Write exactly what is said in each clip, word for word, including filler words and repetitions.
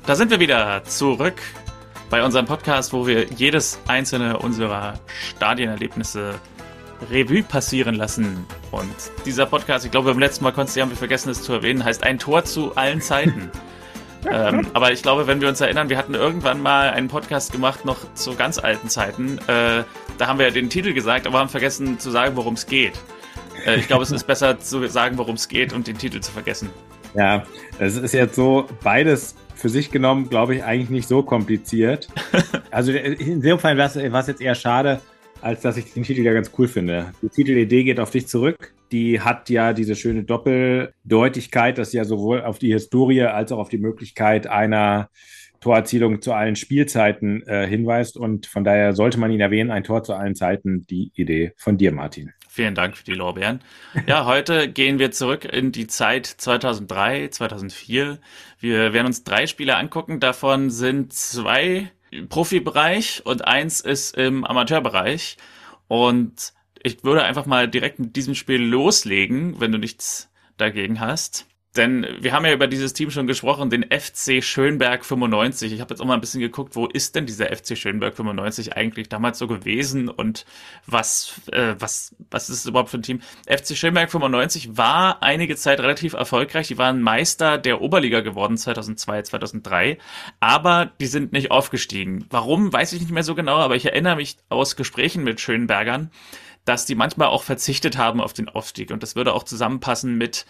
Da sind wir wieder zurück bei unserem Podcast, wo wir jedes einzelne unserer Stadienerlebnisse Revue passieren lassen. Und dieser Podcast, ich glaube, beim letzten Mal konntest du, haben wir vergessen, es zu erwähnen, heißt Ein Tor zu allen Zeiten. ähm, aber ich glaube, wenn wir uns erinnern, wir hatten irgendwann mal einen Podcast gemacht, noch zu ganz alten Zeiten. Äh, da haben wir den Titel gesagt, aber haben vergessen zu sagen, worum es geht. Äh, ich glaube, es ist besser zu sagen, worum es geht und den Titel zu vergessen. Ja, es ist jetzt so, beides für sich genommen, glaube ich, eigentlich nicht so kompliziert. Also in dem Fall war es jetzt eher schade, als dass ich den Titel ja ganz cool finde. Die Titelidee geht auf dich zurück. Die hat ja diese schöne Doppeldeutigkeit, dass sie ja sowohl auf die Historie als auch auf die Möglichkeit einer Torerzielung zu allen Spielzeiten äh, hinweist. Und von daher sollte man ihn erwähnen, ein Tor zu allen Zeiten, die Idee von dir, Martin. Vielen Dank für die Lorbeeren. Ja, heute gehen wir zurück in die Zeit zweitausenddrei, zweitausendvier. Wir werden uns drei Spiele angucken. Davon sind zwei im Profibereich und eins ist im Amateurbereich. Und ich würde einfach mal direkt mit diesem Spiel loslegen, wenn du nichts dagegen hast. Denn wir haben ja über dieses Team schon gesprochen, den F C Schönberg fünfundneunzig. Ich habe jetzt auch mal ein bisschen geguckt, wo ist denn dieser F C Schönberg fünfundneunzig eigentlich damals so gewesen und was äh, was was ist es überhaupt für ein Team? F C Schönberg fünfundneunzig war einige Zeit relativ erfolgreich. Die waren Meister der Oberliga geworden zweitausendzwei, zweitausenddrei, aber die sind nicht aufgestiegen. Warum, weiß ich nicht mehr so genau, aber ich erinnere mich aus Gesprächen mit Schönbergern, dass die manchmal auch verzichtet haben auf den Aufstieg. Und das würde auch zusammenpassen mit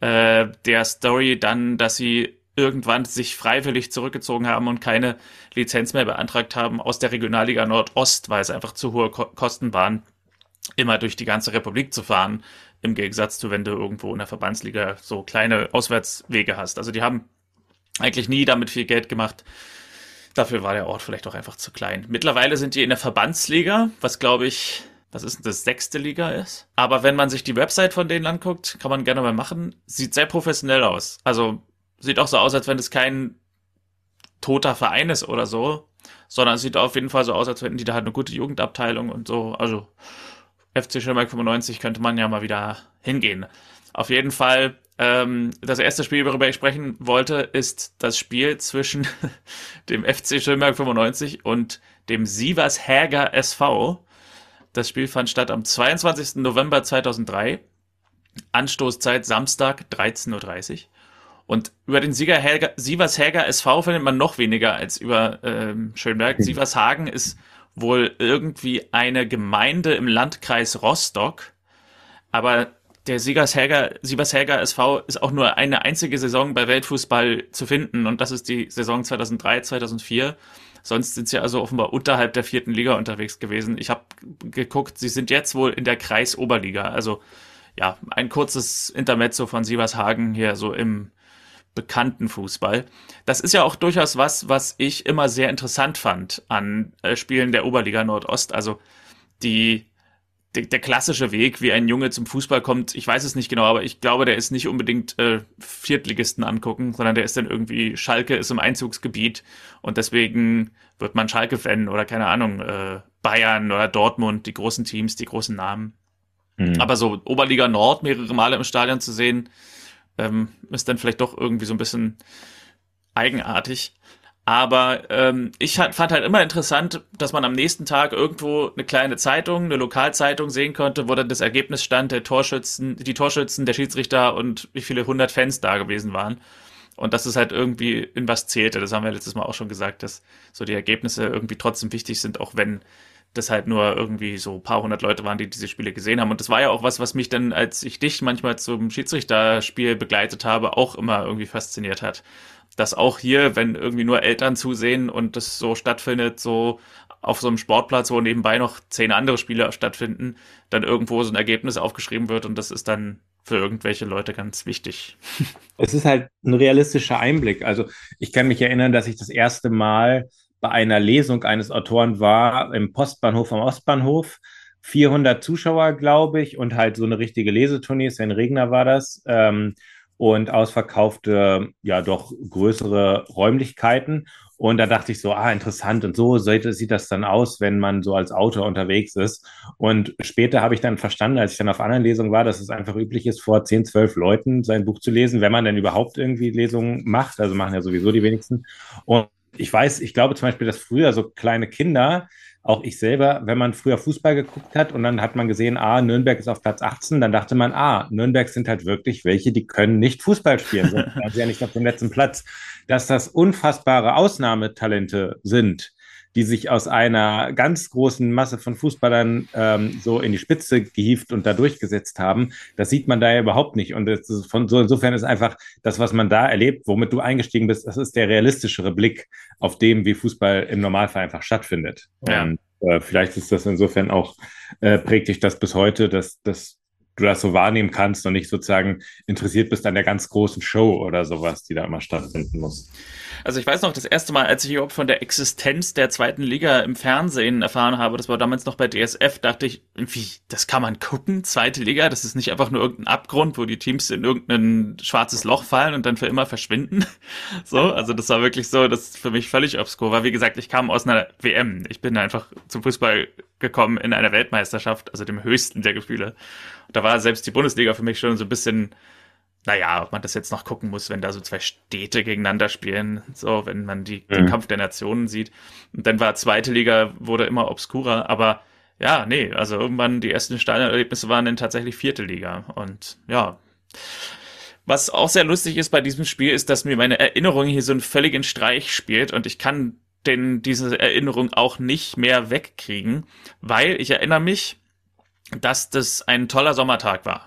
der Story dann, dass sie irgendwann sich freiwillig zurückgezogen haben und keine Lizenz mehr beantragt haben aus der Regionalliga Nordost, weil es einfach zu hohe Ko- Kosten waren, immer durch die ganze Republik zu fahren, im Gegensatz zu, wenn du irgendwo in der Verbandsliga so kleine Auswärtswege hast. Also die haben eigentlich nie damit viel Geld gemacht. Dafür war der Ort vielleicht auch einfach zu klein. Mittlerweile sind die in der Verbandsliga, was glaube ich... was ist denn das, sechste Liga ist. Aber wenn man sich die Website von denen anguckt, kann man gerne mal machen, sieht sehr professionell aus. Also sieht auch so aus, als wenn es kein toter Verein ist oder so, sondern es sieht auf jeden Fall so aus, als hätten die da halt eine gute Jugendabteilung und so. Also F C Schönberg fünfundneunzig könnte man ja mal wieder hingehen. Auf jeden Fall, ähm, das erste Spiel, worüber ich sprechen wollte, ist das Spiel zwischen dem F C Schönberg fünfundneunzig und dem Sievershäger S V. Das Spiel fand statt am zweiundzwanzigsten November zweitausenddrei. Anstoßzeit Samstag dreizehn Uhr dreißig. Und über den Sieger Helga, Sievershäger S V findet man noch weniger als über ähm, Schönberg. Mhm. Sievershagen ist wohl irgendwie eine Gemeinde im Landkreis Rostock. Aber der Sievershäger, Sievershäger S V ist auch nur eine einzige Saison bei Weltfußball zu finden. Und das ist die Saison zweitausenddrei, zweitausendvier. Sonst sind sie also offenbar unterhalb der vierten Liga unterwegs gewesen. Ich habe geguckt, sie sind jetzt wohl in der Kreisoberliga. Also ja, ein kurzes Intermezzo von Sievershagen hier so im bekannten Fußball. Das ist ja auch durchaus was, was ich immer sehr interessant fand an äh, Spielen der Oberliga Nordost. Also die Der, der klassische Weg, wie ein Junge zum Fußball kommt, ich weiß es nicht genau, aber ich glaube, der ist nicht unbedingt äh, Viertligisten angucken, sondern der ist dann irgendwie, Schalke ist im Einzugsgebiet und deswegen wird man Schalke-Fan oder keine Ahnung, äh, Bayern oder Dortmund, die großen Teams, die großen Namen. Mhm. Aber so Oberliga Nord mehrere Male im Stadion zu sehen, ähm, ist dann vielleicht doch irgendwie so ein bisschen eigenartig. Aber ähm, ich fand halt immer interessant, dass man am nächsten Tag irgendwo eine kleine Zeitung, eine Lokalzeitung sehen konnte, wo dann das Ergebnis stand, der Torschützen, die Torschützen, der Schiedsrichter und wie viele hundert Fans da gewesen waren. Und dass es halt irgendwie in was zählte. Das haben wir letztes Mal auch schon gesagt, dass so die Ergebnisse irgendwie trotzdem wichtig sind, auch wenn das halt nur irgendwie so ein paar hundert Leute waren, die diese Spiele gesehen haben. Und das war ja auch was, was mich dann, als ich dich manchmal zum Schiedsrichterspiel begleitet habe, auch immer irgendwie fasziniert hat. Dass auch hier, wenn irgendwie nur Eltern zusehen und das so stattfindet, so auf so einem Sportplatz, wo nebenbei noch zehn andere Spiele stattfinden, dann irgendwo so ein Ergebnis aufgeschrieben wird und das ist dann für irgendwelche Leute ganz wichtig. Es ist halt ein realistischer Einblick. Also ich kann mich erinnern, dass ich das erste Mal bei einer Lesung eines Autoren war im Postbahnhof am Ostbahnhof. vierhundert Zuschauer, glaube ich, und halt so eine richtige Lesetournee. Sven Regner war das. Ähm, und ausverkaufte, ja, doch größere Räumlichkeiten. Und da dachte ich so, ah, interessant. Und so sieht, sieht das dann aus, wenn man so als Autor unterwegs ist. Und später habe ich dann verstanden, als ich dann auf anderen Lesungen war, dass es einfach üblich ist, vor zehn, zwölf Leuten sein Buch zu lesen, wenn man denn überhaupt irgendwie Lesungen macht. Also machen ja sowieso die wenigsten. Und ich weiß, ich glaube zum Beispiel, dass früher so kleine Kinder, auch ich selber, wenn man früher Fußball geguckt hat und dann hat man gesehen, ah, Nürnberg ist auf Platz achtzehn, dann dachte man, ah, Nürnberg sind halt wirklich welche, die können nicht Fußball spielen, sonst wären sie ja nicht auf dem letzten Platz. Dass das unfassbare Ausnahmetalente sind, die sich aus einer ganz großen Masse von Fußballern ähm, so in die Spitze gehievt und da durchgesetzt haben, das sieht man da ja überhaupt nicht. Und das ist von so insofern ist einfach das, was man da erlebt, womit du eingestiegen bist, das ist der realistischere Blick auf dem, wie Fußball im Normalfall einfach stattfindet. Ja. Und äh, vielleicht ist das insofern auch, äh, prägt dich das bis heute, dass, dass du das so wahrnehmen kannst und nicht sozusagen interessiert bist an der ganz großen Show oder sowas, die da immer stattfinden muss. Also ich weiß noch, das erste Mal, als ich überhaupt von der Existenz der zweiten Liga im Fernsehen erfahren habe, das war damals noch bei D S F, dachte ich, wie, das kann man gucken, zweite Liga, das ist nicht einfach nur irgendein Abgrund, wo die Teams in irgendein schwarzes Loch fallen und dann für immer verschwinden. So, also das war wirklich so, das für mich völlig obskur war. Wie gesagt, ich kam aus einer W M, ich bin einfach zum Fußball gekommen in einer Weltmeisterschaft, also dem höchsten der Gefühle. Da war selbst die Bundesliga für mich schon so ein bisschen, naja, ob man das jetzt noch gucken muss, wenn da so zwei Städte gegeneinander spielen, so, wenn man die, mhm. den Kampf der Nationen sieht. Und dann war zweite Liga, wurde immer obskurer, aber ja, nee, also irgendwann die ersten Stadionerlebnisse waren dann tatsächlich vierte Liga. Und ja, was auch sehr lustig ist bei diesem Spiel, ist, dass mir meine Erinnerung hier so einen völligen Streich spielt und ich kann denn diese Erinnerung auch nicht mehr wegkriegen, weil ich erinnere mich, dass das ein toller Sommertag war.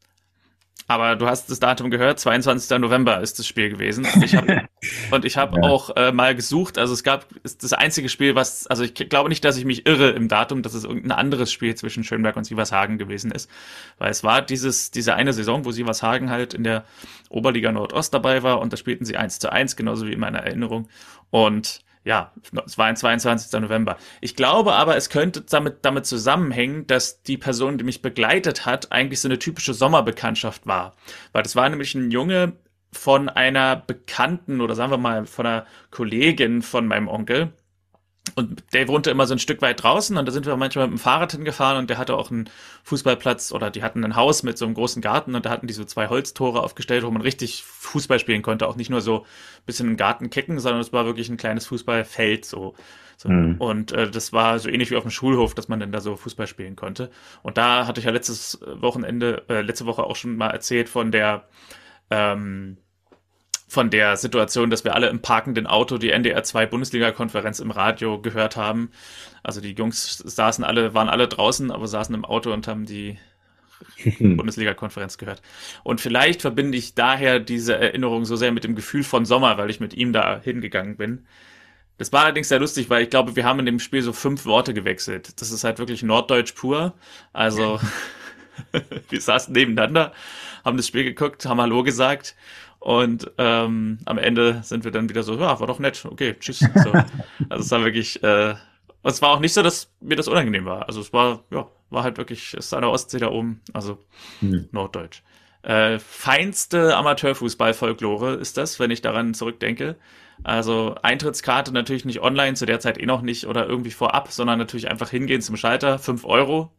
Aber du hast das Datum gehört, zweiundzwanzigster November ist das Spiel gewesen. Und ich habe und ich habe ja. auch äh, mal gesucht, also es gab ist das einzige Spiel, was, also ich glaube nicht, dass ich mich irre im Datum, dass es irgendein anderes Spiel zwischen Schönberg und Sievershagen gewesen ist. Weil es war dieses diese eine Saison, wo Sievershagen halt in der Oberliga Nordost dabei war und da spielten sie eins zu eins, genauso wie in meiner Erinnerung. Und ja, es war ein zweiundzwanzigster November. Ich glaube aber, es könnte damit, damit zusammenhängen, dass die Person, die mich begleitet hat, eigentlich so eine typische Sommerbekanntschaft war. Weil das war nämlich ein Junge von einer Bekannten oder sagen wir mal von einer Kollegin von meinem Onkel. Und der wohnte immer so ein Stück weit draußen und da sind wir manchmal mit dem Fahrrad hingefahren und der hatte auch einen Fußballplatz oder die hatten ein Haus mit so einem großen Garten und da hatten die so zwei Holztore aufgestellt, wo man richtig Fußball spielen konnte. Auch nicht nur so ein bisschen im Garten kicken, sondern es war wirklich ein kleines Fußballfeld so. so. Mhm. Und äh, das war so ähnlich wie auf dem Schulhof, dass man dann da so Fußball spielen konnte. Und da hatte ich ja letztes Wochenende, äh, letzte Woche auch schon mal erzählt von der ähm, von der Situation, dass wir alle im parkenden Auto die N D R zwei Bundesliga-Konferenz im Radio gehört haben. Also die Jungs saßen alle, waren alle draußen, aber saßen im Auto und haben die Bundesliga-Konferenz gehört. Und vielleicht verbinde ich daher diese Erinnerung so sehr mit dem Gefühl von Sommer, weil ich mit ihm da hingegangen bin. Das war allerdings sehr lustig, weil ich glaube, wir haben in dem Spiel so fünf Worte gewechselt. Das ist halt wirklich Norddeutsch pur. Also wir saßen nebeneinander, haben das Spiel geguckt, haben Hallo gesagt. Und ähm, am Ende sind wir dann wieder so, ja, war doch nett, okay, tschüss. So. Also es war wirklich, äh, es war auch nicht so, dass mir das unangenehm war. Also es war, ja, war halt wirklich, es ist an der Ostsee da oben, also hm. Norddeutsch. Äh, feinste Amateurfußball-Folklore ist das, wenn ich daran zurückdenke. Also Eintrittskarte natürlich nicht online, zu der Zeit eh noch nicht oder irgendwie vorab, sondern natürlich einfach hingehen zum Schalter, fünf Euro.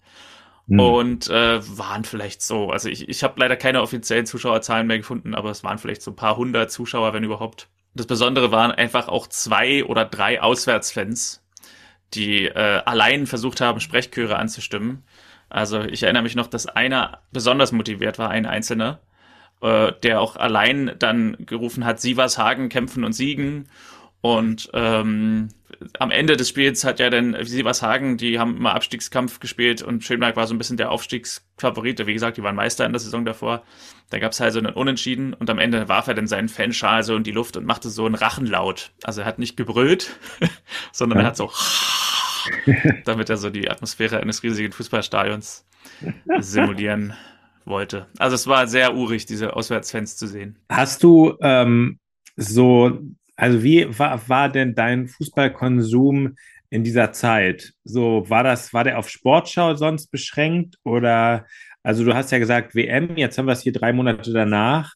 Und äh, waren vielleicht so, also ich, ich habe leider keine offiziellen Zuschauerzahlen mehr gefunden, aber es waren vielleicht so ein paar hundert Zuschauer, wenn überhaupt. Das Besondere waren einfach auch zwei oder drei Auswärtsfans, die äh, allein versucht haben, Sprechchöre anzustimmen. Also ich erinnere mich noch, dass einer besonders motiviert war, ein Einzelner, äh, der auch allein dann gerufen hat, Sievershagen kämpfen und siegen. Und ähm, am Ende des Spiels hat ja dann Sievershagen, die haben immer Abstiegskampf gespielt und Schönberg war so ein bisschen der Aufstiegsfavorit. Wie gesagt, die waren Meister in der Saison davor. Da gab es halt so einen Unentschieden und am Ende warf er dann seinen Fanschal so in die Luft und machte so einen Rachenlaut. Also er hat nicht gebrüllt, sondern er hat so damit er so die Atmosphäre eines riesigen Fußballstadions simulieren wollte. Also es war sehr urig, diese Auswärtsfans zu sehen. Hast du ähm, so... Also wie war, war denn dein Fußballkonsum in dieser Zeit? So, war das, war der auf Sportschau sonst beschränkt? Oder, also du hast ja gesagt W M, jetzt haben wir es hier drei Monate danach.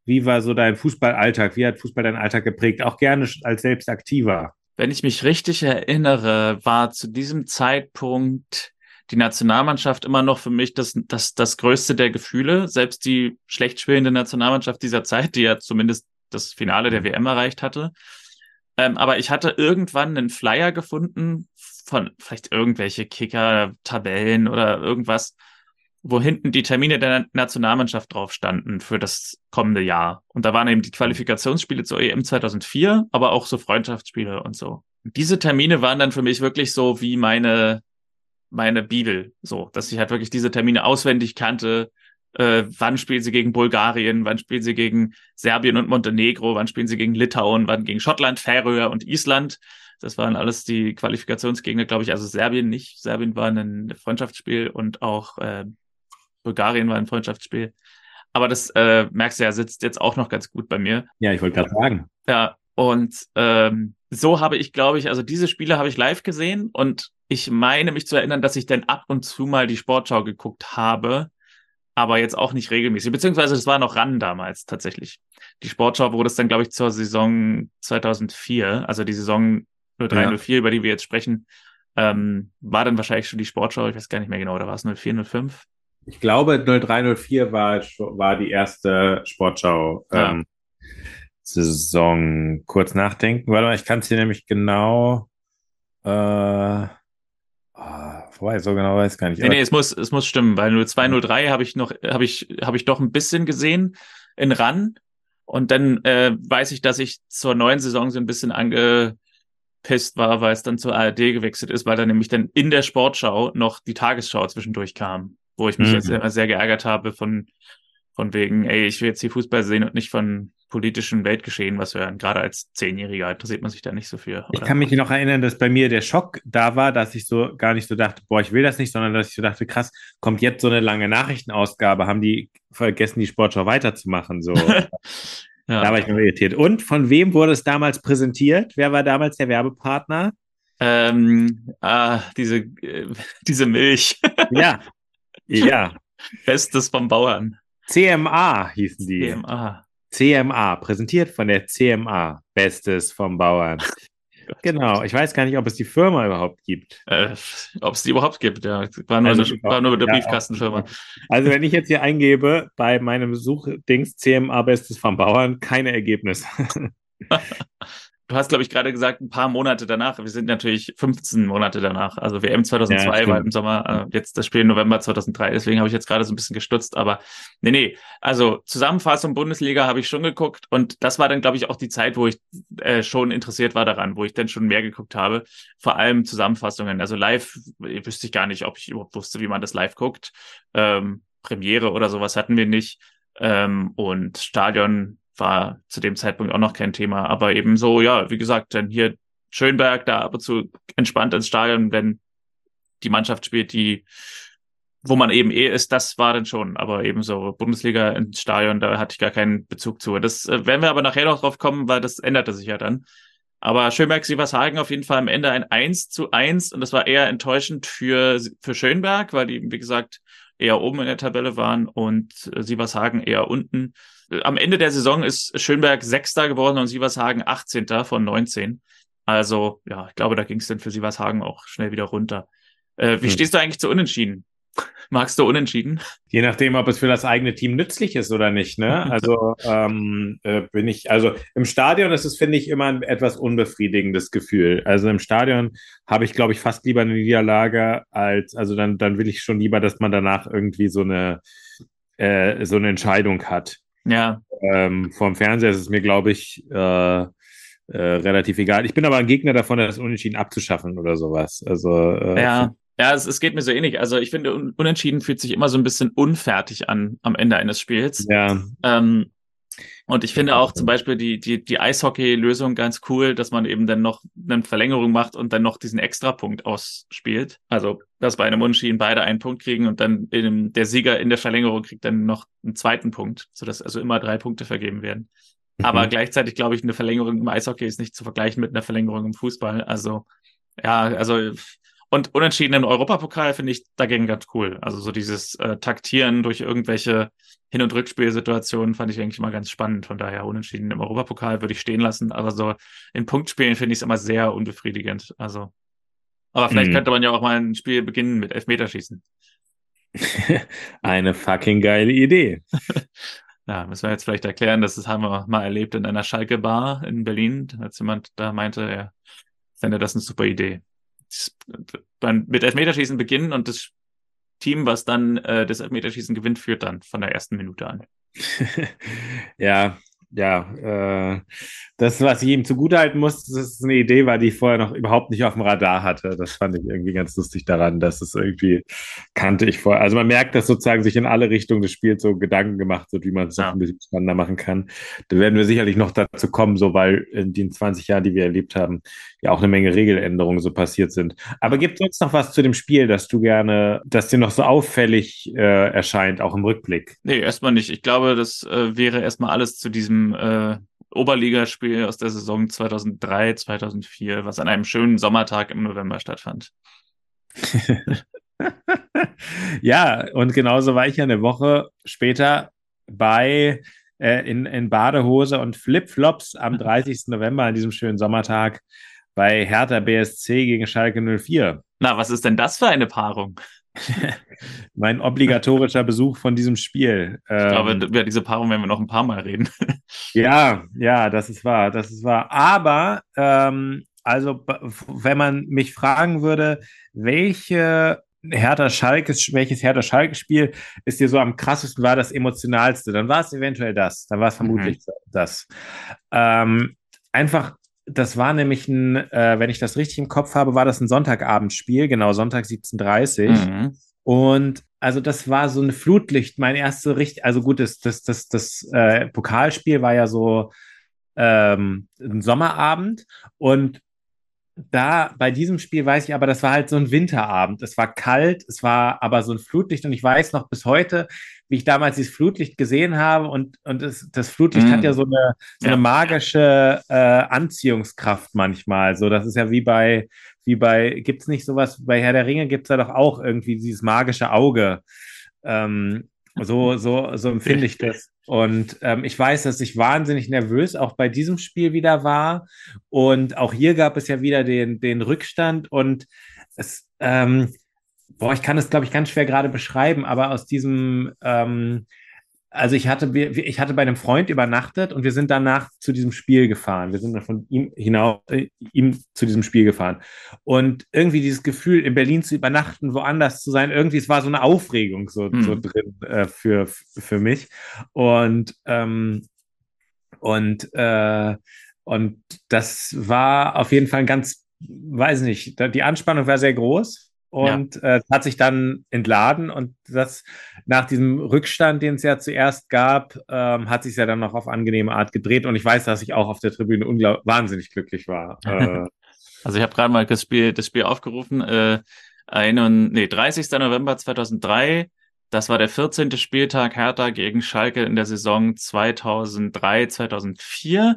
wie war so dein Fußballalltag? Wie hat Fußball deinen Alltag geprägt? Auch gerne als selbst Aktiver. Wenn ich mich richtig erinnere, war zu diesem Zeitpunkt die Nationalmannschaft immer noch für mich das, das, das größte der Gefühle. Selbst die schlecht spielende Nationalmannschaft dieser Zeit, die ja zumindest das Finale der W M erreicht hatte. Ähm, aber ich hatte irgendwann einen Flyer gefunden von vielleicht irgendwelche Kicker-Tabellen oder irgendwas, wo hinten die Termine der Nationalmannschaft drauf standen für das kommende Jahr. Und da waren eben die Qualifikationsspiele zur E M zweitausendvier, aber auch so Freundschaftsspiele und so. Und diese Termine waren dann für mich wirklich so wie meine, meine Bibel, so, dass ich halt wirklich diese Termine auswendig kannte. Äh, wann spielen sie gegen Bulgarien, wann spielen sie gegen Serbien und Montenegro, wann spielen sie gegen Litauen, wann gegen Schottland, Färöer und Island. Das waren alles die Qualifikationsgegner, glaube ich. Also Serbien nicht. Serbien war ein Freundschaftsspiel und auch äh, Bulgarien war ein Freundschaftsspiel. Aber das, äh, merkst du ja, sitzt jetzt auch noch ganz gut bei mir. Ja, ich wollte gerade sagen. Ja, und ähm, so habe ich, glaube ich, also diese Spiele habe ich live gesehen und ich meine mich zu erinnern, dass ich dann ab und zu mal die Sportschau geguckt habe, aber jetzt auch nicht regelmäßig. Beziehungsweise das war noch ran damals tatsächlich. Die Sportschau wurde es dann, glaube ich, zur Saison zweitausendvier, also die Saison null drei null vier, ja, über die wir jetzt sprechen, ähm, war dann wahrscheinlich schon die Sportschau, ich weiß gar nicht mehr genau, oder war es null vier null fünf? Ich glaube, null drei null vier war, war die erste Sportschau ähm, ja. Saison. Kurz nachdenken. Warte mal, ich kann es hier nämlich genau äh, vorbei, so genau weiß ich gar nicht. Nee, nee, es muss, es muss stimmen, weil null zwei null drei habe ich noch, habe ich, habe ich doch ein bisschen gesehen in R A N. Und dann äh, weiß ich, dass ich zur neuen Saison so ein bisschen angepisst war, weil es dann zur A R D gewechselt ist, weil dann nämlich dann in der Sportschau noch die Tagesschau zwischendurch kam, wo ich mich mhm. jetzt immer sehr geärgert habe von, von wegen, ey, ich will jetzt hier Fußball sehen und nicht von politischen Weltgeschehen, was wir gerade als Zehnjähriger interessiert man sich da nicht so für. Oder? Ich kann mich noch erinnern, dass bei mir der Schock da war, dass ich so gar nicht so dachte, boah, ich will das nicht, sondern dass ich so dachte, krass, kommt jetzt so eine lange Nachrichtenausgabe, haben die vergessen, die Sportschau weiterzumachen, so. Ja. Da war ich noch irritiert. Und von wem wurde es damals präsentiert? Wer war damals der Werbepartner? Ähm, ah, diese, äh, diese Milch. Ja, ja. Bestes vom Bauern. C M A hießen die. C M A. C M A, präsentiert von der C M A. Bestes vom Bauern. Genau, ich weiß gar nicht, ob es die Firma überhaupt gibt. Äh, ob es die überhaupt gibt, ja. War nur, also, eine, war nur eine ja, Briefkastenfirma. Also wenn ich jetzt hier eingebe, bei meinem Suchdings C M A Bestes vom Bauern, keine Ergebnisse. Du hast, glaube ich, gerade gesagt, ein paar Monate danach. Wir sind natürlich fünfzehn Monate danach. Also W M zweitausendzwei ja, war im Sommer, äh, jetzt das Spiel November zweitausenddrei. Deswegen habe ich jetzt gerade so ein bisschen gestutzt. Aber nee, nee. Also Zusammenfassung Bundesliga habe ich schon geguckt. Und das war dann, glaube ich, auch die Zeit, wo ich äh, schon interessiert war daran, wo ich dann schon mehr geguckt habe. Vor allem Zusammenfassungen. Also live wüsste ich gar nicht, ob ich überhaupt wusste, wie man das live guckt. Ähm, Premiere oder sowas hatten wir nicht. Ähm, und Stadion war zu dem Zeitpunkt auch noch kein Thema, aber eben so, ja, wie gesagt, dann hier Schönberg da ab und zu entspannt ins Stadion, wenn die Mannschaft spielt, die, wo man eben eh ist, das war dann schon, aber eben so Bundesliga ins Stadion, da hatte ich gar keinen Bezug zu. Das äh, werden wir aber nachher noch drauf kommen, weil das änderte sich ja dann. Aber Schönberg, Sievershagen auf jeden Fall am Ende ein eins zu eins und das war eher enttäuschend für, für Schönberg, weil die, wie gesagt, eher oben in der Tabelle waren und äh, Sievershagen eher unten. Am Ende der Saison ist Schönberg Sechster geworden und Sievershagen achtzehnter von neunzehn. Also, ja, ich glaube, da ging es dann für Sievershagen auch schnell wieder runter. Äh, wie hm. stehst du eigentlich zu Unentschieden? Magst du Unentschieden? Je nachdem, ob es für das eigene Team nützlich ist oder nicht, ne? Also ähm, äh, bin ich, also im Stadion ist es, finde ich, immer ein etwas unbefriedigendes Gefühl. Also im Stadion habe ich, glaube ich, fast lieber eine Niederlage als, also dann, dann will ich schon lieber, dass man danach irgendwie so eine, äh, so eine Entscheidung hat. Ja. Ähm, vom Fernseher ist es mir, glaube ich, äh, äh, relativ egal. Ich bin aber ein Gegner davon, das Unentschieden abzuschaffen oder sowas. Also äh, ja. Ja, es, es geht mir so ähnlich. Also ich finde, Unentschieden fühlt sich immer so ein bisschen unfertig an am Ende eines Spiels. Ja. Ähm, und ich finde auch zum Beispiel die, die, die Eishockey-Lösung ganz cool, dass man eben dann noch eine Verlängerung macht und dann noch diesen Extrapunkt ausspielt. Also, dass bei einem Unentschieden beide einen Punkt kriegen und dann in, der Sieger in der Verlängerung kriegt dann noch einen zweiten Punkt, sodass also immer drei Punkte vergeben werden. Mhm. Aber gleichzeitig glaube ich, eine Verlängerung im Eishockey ist nicht zu vergleichen mit einer Verlängerung im Fußball. Also, ja, also Und unentschieden im Europapokal finde ich dagegen ganz cool. Also so dieses äh, Taktieren durch irgendwelche Hin- und Rückspielsituationen fand ich eigentlich immer ganz spannend. Von daher unentschieden im Europapokal würde ich stehen lassen. Aber so in Punktspielen finde ich es immer sehr unbefriedigend. Also, aber vielleicht Mhm. könnte man ja auch mal ein Spiel beginnen mit Elfmeterschießen. Eine fucking geile Idee. Ja, müssen wir jetzt vielleicht erklären, das haben wir mal erlebt in einer Schalke-Bar in Berlin, als jemand da meinte, er fände das eine super Idee. Das- Dann mit Elfmeterschießen beginnen und das Team, was dann äh, das Elfmeterschießen gewinnt, führt dann von der ersten Minute an. Ja, ja, äh, das, was ich ihm zugutehalten muss, dass es eine Idee war, die ich vorher noch überhaupt nicht auf dem Radar hatte. Das fand ich irgendwie ganz lustig daran, dass es irgendwie kannte ich vorher. Also man merkt, dass sozusagen sich in alle Richtungen des Spiels so Gedanken gemacht wird, wie man es noch Ja. ein bisschen spannender machen kann. Da werden wir sicherlich noch dazu kommen, so weil in den zwanzig Jahren, die wir erlebt haben, ja auch eine Menge Regeländerungen so passiert sind. Aber Ja. gibt es sonst noch was zu dem Spiel, das du gerne, das dir noch so auffällig äh, erscheint, auch im Rückblick? Nee, erstmal nicht. Ich glaube, das äh, wäre erstmal alles zu diesem äh, Oberligaspiel aus der Saison zweitausenddrei, zweitausendvier, was an einem schönen Sommertag im November stattfand. Ja, und genauso war ich ja eine Woche später bei äh, in, in Badehose und Flipflops am dreißigsten November an diesem schönen Sommertag bei Hertha B S C gegen Schalke null vier. Na, was ist denn das für eine Paarung? Mein obligatorischer Besuch von diesem Spiel. Ich glaube, Ähm, über diese Paarung werden wir noch ein paar Mal reden. ja, ja, das ist wahr, das ist wahr. Aber ähm, also, b- wenn man mich fragen würde, welche Hertha-Schalke, welches Hertha-Schalke-Spiel ist dir so am krassesten, war das emotionalste, dann war es eventuell das. Dann war es Mhm. vermutlich das. Ähm, einfach, das war nämlich ein, äh, wenn ich das richtig im Kopf habe, war das ein Sonntagabendspiel, genau, Sonntag siebzehn Uhr dreißig. Mhm. Und also das war so eine Flutlicht, mein erste richtig, also gut, das, das, das, das äh, Pokalspiel war ja so ähm, ein Sommerabend und da bei diesem Spiel weiß ich aber, das war halt so ein Winterabend. Es war kalt, es war aber so ein Flutlicht und ich weiß noch bis heute, wie ich damals dieses Flutlicht gesehen habe und, und es, das Flutlicht hat ja Mhm. so eine, so eine Ja. magische äh, Anziehungskraft manchmal. So, das ist ja wie bei, wie bei, gibt es nicht sowas, bei Herr der Ringe gibt es ja doch auch irgendwie dieses magische Auge. Ähm, so, so, so empfinde ich das. Und ähm, ich weiß, dass ich wahnsinnig nervös auch bei diesem Spiel wieder war. Und auch hier gab es ja wieder den, den Rückstand. Und es, ähm, boah, ich kann es, glaube ich, ganz schwer gerade beschreiben, aber aus diesem, ähm, also ich hatte, ich hatte bei einem Freund übernachtet und wir sind danach zu diesem Spiel gefahren. Wir sind dann von ihm hinaus, äh, ihm zu diesem Spiel gefahren. Und irgendwie dieses Gefühl, in Berlin zu übernachten, woanders zu sein, irgendwie, es war so eine Aufregung so, so Mhm. drin äh, für, für mich. Und, ähm, und, äh, und das war auf jeden Fall ein ganz, weiß nicht, die Anspannung war sehr groß. Ja. Und äh, hat sich dann entladen und das nach diesem Rückstand, den es ja zuerst gab, ähm, hat sich ja dann noch auf angenehme Art gedreht. Und ich weiß, dass ich auch auf der Tribüne unglaublich wahnsinnig glücklich war. Äh, Also ich habe gerade mal das Spiel, das Spiel aufgerufen. Äh, einen, nee, dreißigster November zweitausenddrei. Das war der vierzehnte Spieltag Hertha gegen Schalke in der Saison zweitausenddrei, zweitausendvier.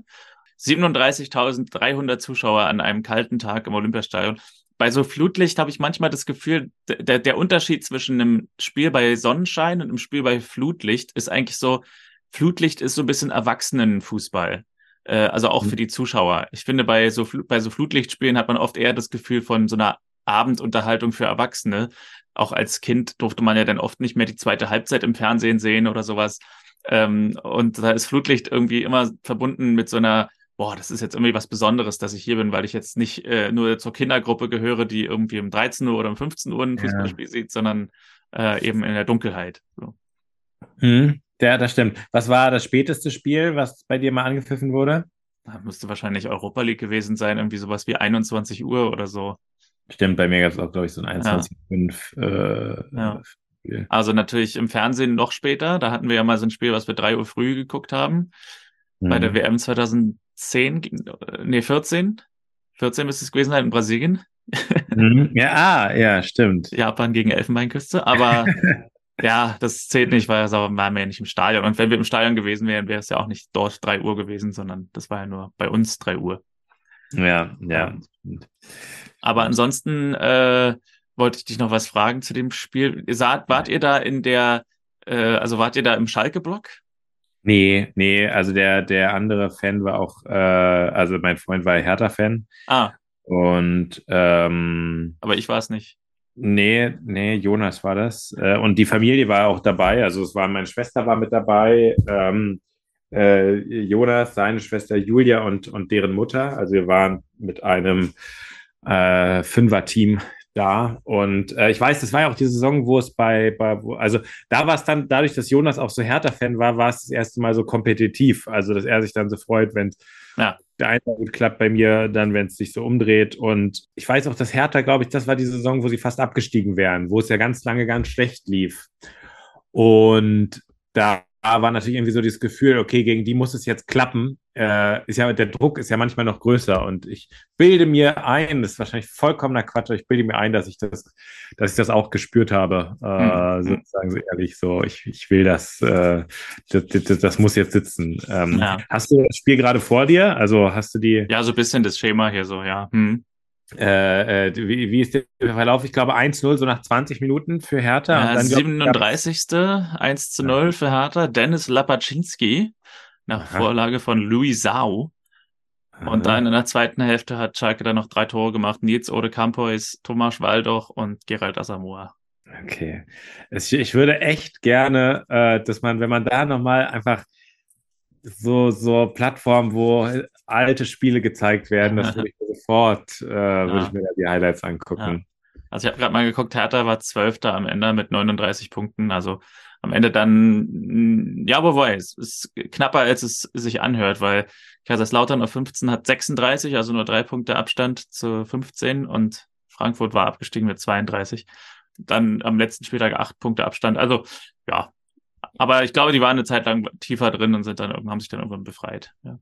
siebenunddreißigtausenddreihundert Zuschauer an einem kalten Tag im Olympiastadion. Bei so Flutlicht habe ich manchmal das Gefühl, der, der Unterschied zwischen einem Spiel bei Sonnenschein und einem Spiel bei Flutlicht ist eigentlich so, Flutlicht ist so ein bisschen Erwachsenenfußball. Äh, also auch für die Zuschauer. Ich finde, bei so, Fl- bei so Flutlichtspielen hat man oft eher das Gefühl von so einer Abendunterhaltung für Erwachsene. Auch als Kind durfte man ja dann oft nicht mehr die zweite Halbzeit im Fernsehen sehen oder sowas. Ähm, und da ist Flutlicht irgendwie immer verbunden mit so einer, boah, das ist jetzt irgendwie was Besonderes, dass ich hier bin, weil ich jetzt nicht äh, nur zur Kindergruppe gehöre, die irgendwie um dreizehn Uhr oder um fünfzehn Uhr ein ja. Fußballspiel sieht, sondern äh, eben in der Dunkelheit. So. Hm, ja, das stimmt. Was war das späteste Spiel, was bei dir mal angepfiffen wurde? Da müsste wahrscheinlich Europa League gewesen sein, irgendwie sowas wie einundzwanzig Uhr oder so. Stimmt, bei mir gab es auch, glaube ich, so ein Ja, einundzwanzig fünf äh, ja. Spiel. Also natürlich im Fernsehen noch später. Da hatten wir ja mal so ein Spiel, was wir drei Uhr früh geguckt haben. Bei der Hm. W M zweitausendzehn, ging- äh, nee, vierzehn. vierzehn müsste es gewesen sein in Brasilien. Mhm. Ja, ah, ja, stimmt. Japan gegen Elfenbeinküste. Aber ja, das zählt nicht, weil es waren wir ja nicht im Stadion. Und wenn wir im Stadion gewesen wären, wäre es ja auch nicht dort drei Uhr gewesen, sondern das war ja nur bei uns drei Uhr. Ja, ja. Ähm, aber ansonsten äh, wollte ich dich noch was fragen zu dem Spiel. Saht, wart ihr da in der, äh, also wart ihr da im Schalke-Block? Nee, nee, also der, der andere Fan war auch, äh, also mein Freund war Hertha-Fan Ah, und ähm, aber ich war es nicht. nee, nee, Jonas war das. Äh, und die Familie war auch dabei. Also es war, meine Schwester war mit dabei, ähm, äh, Jonas, seine Schwester Julia und, und deren Mutter. Also wir waren mit einem äh, Fünfer-Team da. Und äh, ich weiß, das war ja auch die Saison, wo es bei, bei wo, also da war es dann, dadurch, dass Jonas auch so Hertha-Fan war, war es das erste Mal so kompetitiv. Also dass er sich dann so freut, wenn Ja. der eine gut klappt bei mir, dann, wenn es sich so umdreht. Und ich weiß auch, dass Hertha, glaube ich, das war die Saison, wo sie fast abgestiegen wären, wo es ja ganz lange ganz schlecht lief. Und da war natürlich irgendwie so dieses Gefühl, okay, gegen die muss es jetzt klappen. Äh, ist ja, der Druck ist ja manchmal noch größer. Und ich bilde mir ein, das ist wahrscheinlich vollkommener Quatsch, aber ich bilde mir ein, dass ich das, dass ich das auch gespürt habe. Hm, Äh, hm. sozusagen so ehrlich, so, ich, ich will das, äh, das, das, das muss jetzt sitzen. Ähm, Ja. hast du das Spiel gerade vor dir? Also hast du die, Ja, so ein bisschen das Schema hier so, ja. Hm. äh, äh, wie, wie ist der Verlauf? Ich glaube eins null, so nach zwanzig Minuten für Hertha. Und Ja, dann, glaube ich, gab's, siebenunddreißigste eins zu ja. null für Hertha. Dennis Lapaczynski nach Aha, Vorlage von Louis Sau. Und dann aha. in der zweiten Hälfte hat Schalke dann noch drei Tore gemacht. Nils Ode Campois, Thomas Waldoch und Gerald Asamoah. Okay. Es, ich würde echt gerne, äh, dass man, wenn man da nochmal einfach so, so Plattformen, wo alte Spiele gezeigt werden, das würde ich mir sofort, äh, würde ich Ja, mir da die Highlights ja. angucken. Also ich habe gerade mal geguckt, Hertha war Zwölfter am Ende mit neununddreißig Punkten. Also am Ende dann, mh, ja, wobei, es ist knapper, als es sich anhört, weil Kaiserslautern auf fünfzehn hat sechsunddreißig, also nur drei Punkte Abstand zu fünfzehn und Frankfurt war abgestiegen mit zweiunddreißig. Dann am letzten Spieltag acht Punkte Abstand. Also ja, aber ich glaube, die waren eine Zeit lang tiefer drin und sind dann irgendwann, haben sich dann irgendwann befreit. Ja.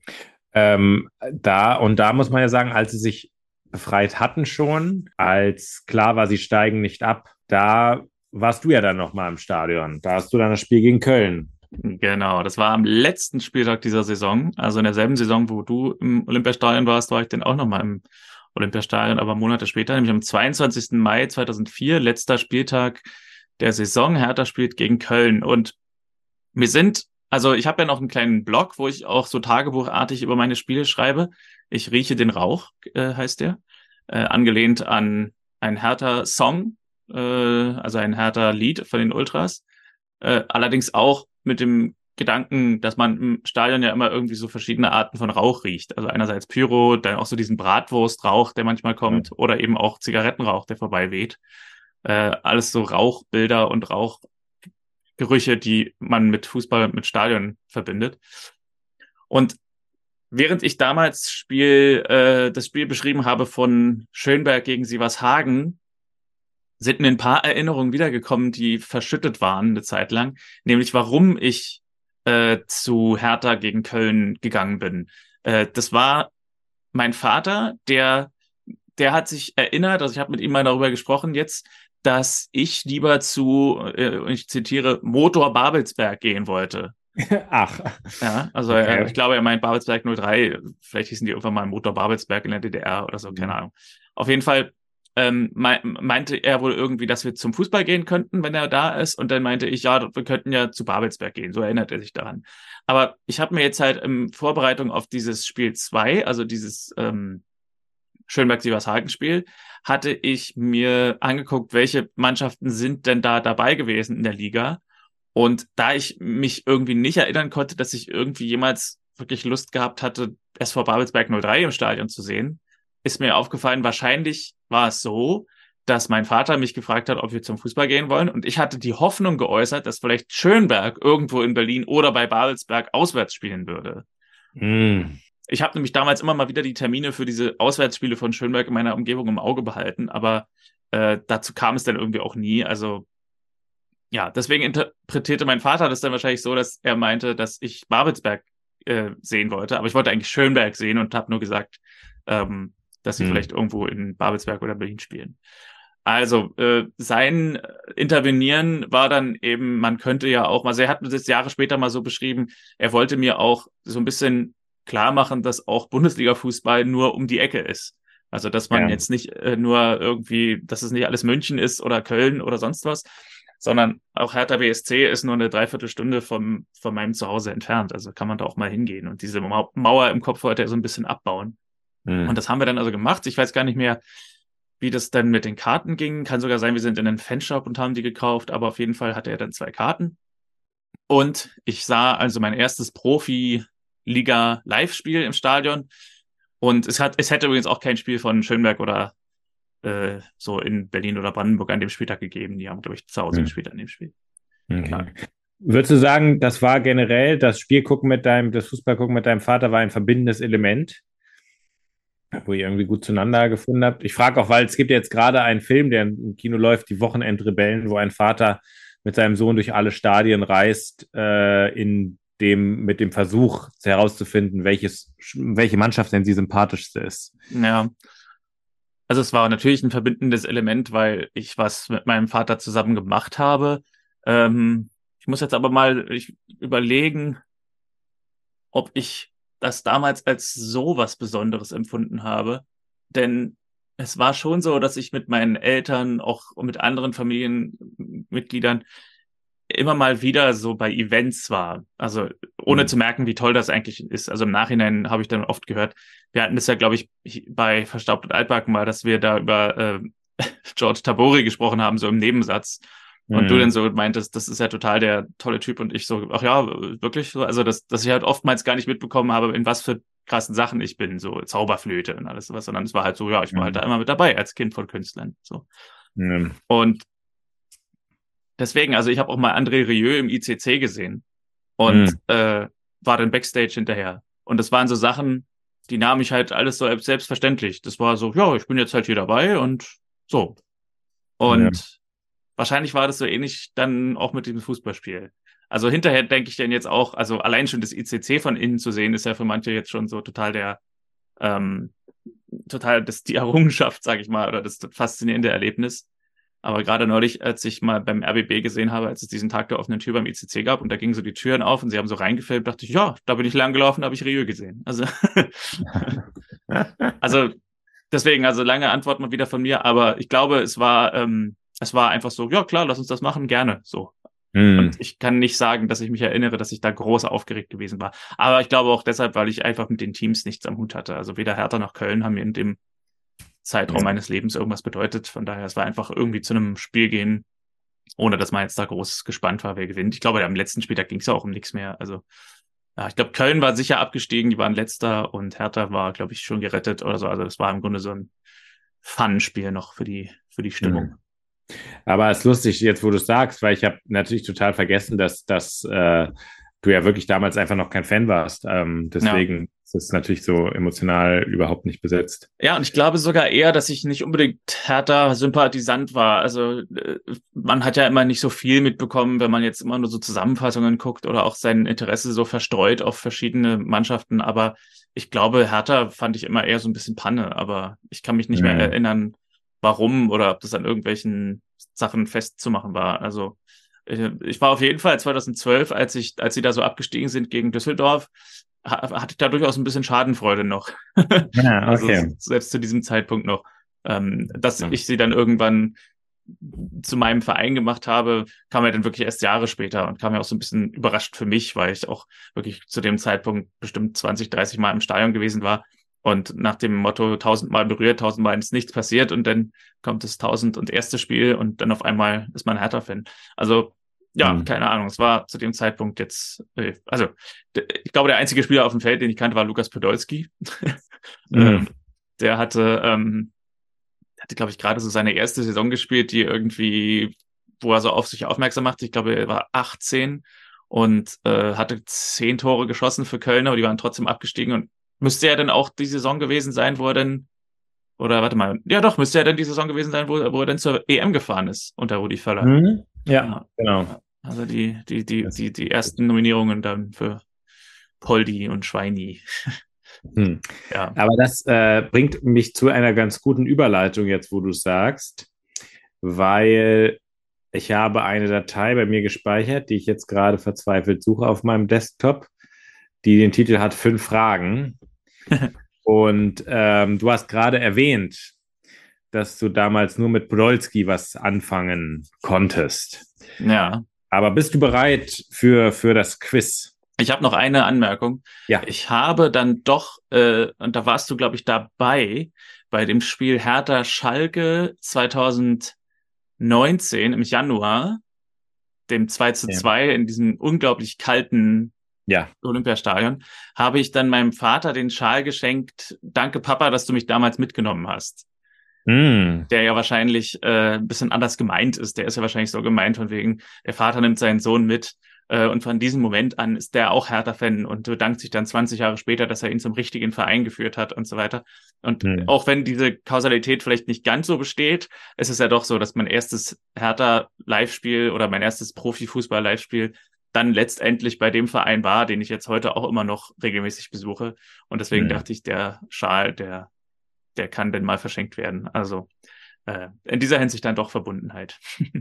Ähm, da, und da muss man ja sagen, als sie sich befreit hatten schon, als klar war, sie steigen nicht ab, da warst du ja dann nochmal im Stadion. Da hast du dann das Spiel gegen Köln. Genau, das war am letzten Spieltag dieser Saison, also in derselben Saison, wo du im Olympiastadion warst, war ich dann auch nochmal im Olympiastadion, aber Monate später, nämlich am zweiundzwanzigsten Mai zweitausendvier, letzter Spieltag der Saison. Hertha spielt gegen Köln und wir sind, also ich habe ja noch einen kleinen Blog, wo ich auch so tagebuchartig über meine Spiele schreibe. Ich rieche den Rauch, äh, heißt der, äh, angelehnt an einen Hertha-Song, äh, also ein Hertha-Lied von den Ultras. Äh, allerdings auch mit dem Gedanken, dass man im Stadion ja immer irgendwie so verschiedene Arten von Rauch riecht. Also einerseits Pyro, dann auch so diesen Bratwurstrauch, der manchmal Ja. kommt, oder eben auch Zigarettenrauch, der vorbei weht. Äh, alles so Rauchbilder und Rauchgerüche, die man mit Fußball, mit Stadion verbindet. Und während ich damals Spiel, äh, das Spiel beschrieben habe von Schönberg gegen Sievershagen, sind mir ein paar Erinnerungen wiedergekommen, die verschüttet waren eine Zeit lang. Nämlich, warum ich äh, zu Hertha gegen Köln gegangen bin. Äh, das war mein Vater, der, der hat sich erinnert, also ich habe mit ihm mal darüber gesprochen jetzt, dass ich lieber zu, äh, ich zitiere, Motor Babelsberg gehen wollte. Ach, Ja, also äh, ich okay. glaube, er meint Babelsberg null drei, vielleicht hießen die irgendwann mal Motor Babelsberg in der D D R oder so, keine Mhm. Ahnung. Auf jeden Fall ähm, mei- meinte er wohl irgendwie, dass wir zum Fußball gehen könnten, wenn er da ist. Und dann meinte ich, ja, wir könnten ja zu Babelsberg gehen. So erinnert er sich daran. Aber ich habe mir jetzt halt in Vorbereitung auf dieses Spiel zwei, also dieses ähm, Schönberg-Sievershagen-Spiel, hatte ich mir angeguckt, welche Mannschaften sind denn da dabei gewesen in der Liga. Und da ich mich irgendwie nicht erinnern konnte, dass ich irgendwie jemals wirklich Lust gehabt hatte, S V Babelsberg null drei im Stadion zu sehen, ist mir aufgefallen, wahrscheinlich war es so, dass mein Vater mich gefragt hat, ob wir zum Fußball gehen wollen. Und ich hatte die Hoffnung geäußert, dass vielleicht Schönberg irgendwo in Berlin oder bei Babelsberg auswärts spielen würde. Mhm. Ich habe nämlich damals immer mal wieder die Termine für diese Auswärtsspiele von Schönberg in meiner Umgebung im Auge behalten, aber äh, dazu kam es dann irgendwie auch nie. Also ja, deswegen interpretierte mein Vater das dann wahrscheinlich so, dass er meinte, dass ich Babelsberg äh, sehen wollte, aber ich wollte eigentlich Schönberg sehen und habe nur gesagt, ähm, dass sie vielleicht Mhm. irgendwo in Babelsberg oder Berlin spielen. Also äh, sein Intervenieren war dann eben, man könnte ja auch, also er hat mir das Jahre später mal so beschrieben, er wollte mir auch so ein bisschen klar machen, dass auch Bundesliga-Fußball nur um die Ecke ist. Also, dass man Ja. jetzt nicht äh, nur irgendwie, dass es nicht alles München ist oder Köln oder sonst was, sondern auch Hertha B S C ist nur eine Dreiviertelstunde vom, von meinem Zuhause entfernt. Also kann man da auch mal hingehen und diese Mau- Mauer im Kopf wollte er so ein bisschen abbauen. Hm. Und das haben wir dann also gemacht. Ich weiß gar nicht mehr, wie das dann mit den Karten ging. Kann sogar sein, wir sind in einen Fanshop und haben die gekauft, aber auf jeden Fall hatte er dann zwei Karten. Und ich sah also mein erstes Profi-Liga-Live-Spiel im Stadion. Und es hat, es hätte übrigens auch kein Spiel von Schönberg oder äh, so in Berlin oder Brandenburg an dem Spieltag gegeben. Die haben, glaube ich, zu Hause Hm. gespielt an dem Spiel. Okay. Ja. Würdest du sagen, das war generell, das Spiel gucken mit deinem, das Fußballgucken mit deinem Vater war ein verbindendes Element, wo ihr irgendwie gut zueinander gefunden habt? Ich frage auch, weil es gibt jetzt gerade einen Film, der im Kino läuft, Die Wochenendrebellen, wo ein Vater mit seinem Sohn durch alle Stadien reist, äh, in dem, mit dem Versuch herauszufinden, welches, welche Mannschaft denn die sympathischste ist. Ja. Also es war natürlich ein verbindendes Element, weil ich was mit meinem Vater zusammen gemacht habe. Ähm, ich muss jetzt aber mal ich, überlegen, ob ich das damals als so was Besonderes empfunden habe. Denn es war schon so, dass ich mit meinen Eltern, auch mit anderen Familienmitgliedern immer mal wieder so bei Events war. Also ohne Hm. zu merken, wie toll das eigentlich ist. Also im Nachhinein habe ich dann oft gehört, wir hatten das ja, glaube ich, bei Verstaubt und Altbacken mal, dass wir da über äh, George Tabori gesprochen haben, so im Nebensatz. Und du dann Hm. so meintest, das ist ja total der tolle Typ und ich so, ach ja, wirklich so. Also, dass, dass ich halt oftmals gar nicht mitbekommen habe, in was für krassen Sachen ich bin, so Zauberflöte und alles sowas, sondern es war halt so, ja, ich war halt da Hm. immer mit dabei als Kind von Künstlern. So. Hm. Und deswegen, also ich habe auch mal André Rieu im I C C gesehen und Hm. äh, war dann Backstage hinterher. Und das waren so Sachen, die nahm ich halt alles so als selbstverständlich. Das war so, ja, ich bin jetzt halt hier dabei und so. Ja. Und wahrscheinlich war das so ähnlich dann auch mit diesem Fußballspiel. Also hinterher denke ich denn jetzt auch, also allein schon das I C C von innen zu sehen, ist ja für manche jetzt schon so total der, ähm, total das, die Errungenschaft, sage ich mal, oder das faszinierende Erlebnis. Aber gerade neulich, als ich mal beim R B B gesehen habe, als es diesen Tag der offenen Tür beim I C C gab und da gingen so die Türen auf und sie haben so reingefilmt, dachte ich, ja, da bin ich lang gelaufen, da habe ich Rieu gesehen. Also, also deswegen, also lange Antwort mal wieder von mir, aber ich glaube, es war, ähm, es war einfach so, ja klar, lass uns das machen, gerne, so. Und Hm. ich kann nicht sagen, dass ich mich erinnere, dass ich da groß aufgeregt gewesen war. Aber ich glaube auch deshalb, weil ich einfach mit den Teams nichts am Hut hatte. Also weder Hertha noch Köln haben mir in dem Zeitraum Ja. meines Lebens irgendwas bedeutet. Von daher, es war einfach irgendwie zu einem Spiel gehen, ohne dass man jetzt da groß gespannt war, wer gewinnt. Ich glaube, am letzten Spieltag ging es ja auch um nichts mehr. Also, ja, ich glaube, Köln war sicher abgestiegen, die waren letzter und Hertha war, glaube ich, schon gerettet oder so. Also, das war im Grunde so ein Fun-Spiel noch für die, für die Stimmung. Hm. Aber es ist lustig, jetzt wo du es sagst, weil ich habe natürlich total vergessen, dass, dass äh, du ja wirklich damals einfach noch kein Fan warst. Ähm, Ja. deswegen ist es natürlich so emotional überhaupt nicht besetzt. Ja, und ich glaube sogar eher, dass ich nicht unbedingt Hertha-Sympathisant war. Also äh, man hat ja immer nicht so viel mitbekommen, wenn man jetzt immer nur so Zusammenfassungen guckt oder auch sein Interesse so verstreut auf verschiedene Mannschaften. Aber ich glaube, Hertha fand ich immer eher so ein bisschen Panne. Aber ich kann mich nicht mehr Hm. erinnern, warum oder ob das an irgendwelchen Sachen festzumachen war. Also äh, ich war auf jeden Fall zweitausendzwölf, als ich, als sie da so abgestiegen sind gegen Düsseldorf, ha- hatte ich da durchaus ein bisschen Schadenfreude noch. Ja, Also okay. selbst zu diesem Zeitpunkt noch, ähm, dass Ja. ich sie dann irgendwann zu meinem Verein gemacht habe, kam ja dann wirklich erst Jahre später und kam ja auch so ein bisschen überrascht für mich, weil ich auch wirklich zu dem Zeitpunkt bestimmt zwanzig, dreißig Mal im Stadion gewesen war und nach dem Motto tausendmal berührt, tausendmal ist nichts passiert und dann kommt das tausend und erste Spiel und dann auf einmal ist man Hertha-Fan. Also ja, Hm. keine Ahnung, es war zu dem Zeitpunkt jetzt, äh, also d- ich glaube, der einzige Spieler auf dem Feld, den ich kannte, war Lukas Podolski. Hm. ähm, der hatte, ähm, hatte, glaube ich, gerade so seine erste Saison gespielt, die irgendwie, wo er so auf sich aufmerksam macht. Ich glaube, er war achtzehn und äh, hatte zehn Tore geschossen für Köln, aber die waren trotzdem abgestiegen und müsste ja dann auch die Saison gewesen sein, wo er dann, oder warte mal, ja doch, müsste ja dann die Saison gewesen sein, wo, wo er dann zur E M gefahren ist unter Rudi Völler. Hm. Ja, Ja. genau. Also die, die, die, Das, die, die ersten Nominierungen dann für Poldi und Schweini. hm. Ja. Aber das äh, bringt mich zu einer ganz guten Überleitung jetzt, wo du es sagst, weil ich habe eine Datei bei mir gespeichert, die ich jetzt gerade verzweifelt suche auf meinem Desktop. die den Titel hat Fünf Fragen. Und ähm, du hast gerade erwähnt, dass du damals nur mit Podolski was anfangen konntest. Ja. Aber bist du bereit für, für das Quiz? Ich habe noch eine Anmerkung. Ja. Ich habe dann doch, äh, und da warst du, glaube ich, dabei, bei dem Spiel Hertha Schalke zwanzig neunzehn im Januar, dem zwei zu zwei in diesem unglaublich kalten Ja. Olympiastadion, habe ich dann meinem Vater den Schal geschenkt. Danke, Papa, dass du mich damals mitgenommen hast. Mm. Der ja wahrscheinlich äh, ein bisschen anders gemeint ist. Der ist ja wahrscheinlich so gemeint von wegen, der Vater nimmt seinen Sohn mit. Äh, und von diesem Moment an ist der auch Hertha-Fan und bedankt sich dann zwanzig Jahre später, dass er ihn zum richtigen Verein geführt hat und so weiter. Und mm. auch wenn diese Kausalität vielleicht nicht ganz so besteht, ist es ja doch so, dass mein erstes Hertha-Live-Spiel oder mein erstes Profifußball-Live-Spiel dann letztendlich bei dem Verein war, den ich jetzt heute auch immer noch regelmäßig besuche. Und deswegen mm. dachte ich, der Schal, der der kann denn mal verschenkt werden. Also äh, in dieser Hinsicht dann doch Verbundenheit.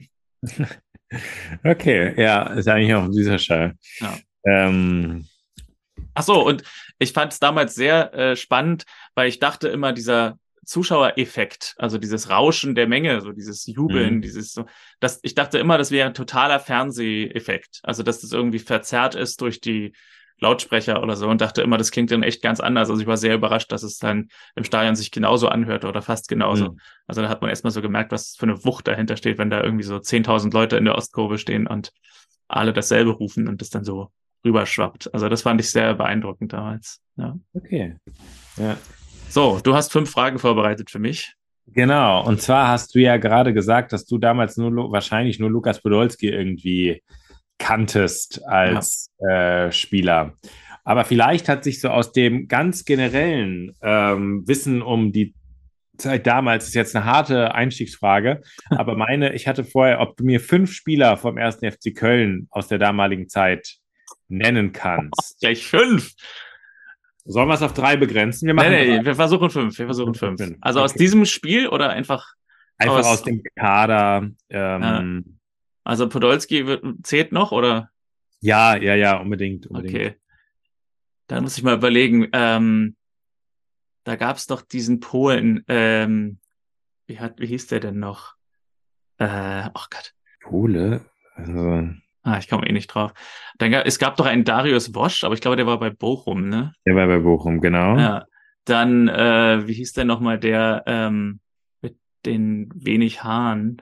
Okay, ja, ist eigentlich auch dieser Schal. Ja. Ähm. Ach so, und ich fand es damals sehr äh, spannend, weil ich dachte immer, dieser Zuschauereffekt, also dieses Rauschen der Menge, so dieses Jubeln, Mhm. dieses so, das, ich dachte immer, das wäre ein totaler Fernseheffekt. Also dass das irgendwie verzerrt ist durch die Lautsprecher oder so und dachte immer, das klingt dann echt ganz anders. Also ich war sehr überrascht, dass es dann im Stadion sich genauso anhörte oder fast genauso. Mhm. Also da hat man erstmal so gemerkt, was für eine Wucht dahinter steht, wenn da irgendwie so zehntausend Leute in der Ostkurve stehen und alle dasselbe rufen und das dann so rüberschwappt. Also das fand ich sehr beeindruckend damals. Ja. Okay. Ja. So, du hast fünf Fragen vorbereitet für mich. Genau, und zwar hast du ja gerade gesagt, dass du damals nur wahrscheinlich nur Lukas Podolski irgendwie kanntest als ja. äh, Spieler. Aber vielleicht hat sich so aus dem ganz generellen ähm, Wissen um die Zeit damals, ist jetzt eine harte Einstiegsfrage, aber meine, ich hatte vorher, ob du mir fünf Spieler vom ersten F C Köln aus der damaligen Zeit nennen kannst. Gleich fünf. Sollen wir es auf drei begrenzen? Wir machen nee, nee, drei. wir versuchen fünf. Wir versuchen fünf. fünf. Also okay. aus diesem Spiel oder einfach Einfach aus, aus dem Kader. Ja. Ähm, Also Podolski wird, zählt noch, oder? Ja, ja, ja, unbedingt. unbedingt. Okay. Dann muss ich mal überlegen. Ähm, da gab es doch diesen Polen. Ähm, wie, hat, wie hieß der denn noch? Äh, oh Gott. Pole? Also... Ah, ich komme eh nicht drauf. Dann gab, es gab doch einen Darius Wosch, aber ich glaube, der war bei Bochum, ne? Der war bei Bochum, genau. Ja. Dann, äh, wie hieß der nochmal, der ähm, mit den wenig Haaren?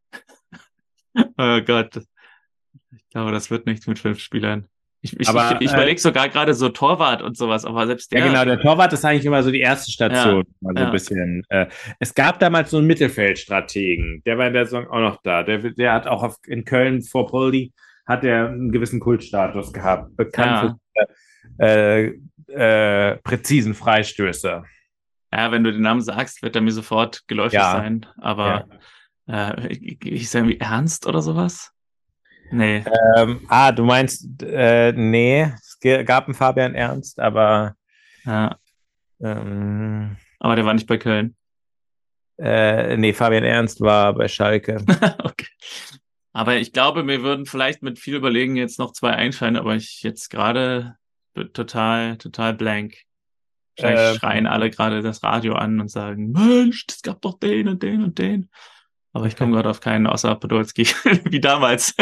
Oh Gott. Ich glaube, das wird nichts mit fünf Spielern. Ich, ich, aber, ich, ich äh, überlege sogar gerade so Torwart und sowas, aber selbst der... Ja, genau, der Torwart ist eigentlich immer so die erste Station. Ja, also ja. ein bisschen. Äh, es gab damals so einen Mittelfeldstrategen, der war in der Saison auch noch da. Der, der hat auch auf, in Köln vor Poldi hat er einen gewissen Kultstatus gehabt. Bekannt ja. für äh, äh, präzisen Freistöße. Ja, wenn du den Namen sagst, wird er mir sofort geläufig ja. sein. Aber ja. äh, hieß er irgendwie Ernst oder sowas? Nee. Ähm, ah, du meinst, äh, nee, es gab einen Fabian Ernst, aber ja. ähm, aber der war nicht bei Köln. Äh, nee, Fabian Ernst war bei Schalke. Okay. Aber ich glaube, mir würden vielleicht mit viel Überlegen jetzt noch zwei einfallen, aber ich jetzt gerade total, total blank. Wahrscheinlich ähm, schreien alle gerade das Radio an und sagen, Mensch, das gab doch den und den und den. Aber ich komme gerade auf keinen außer Podolski, wie damals.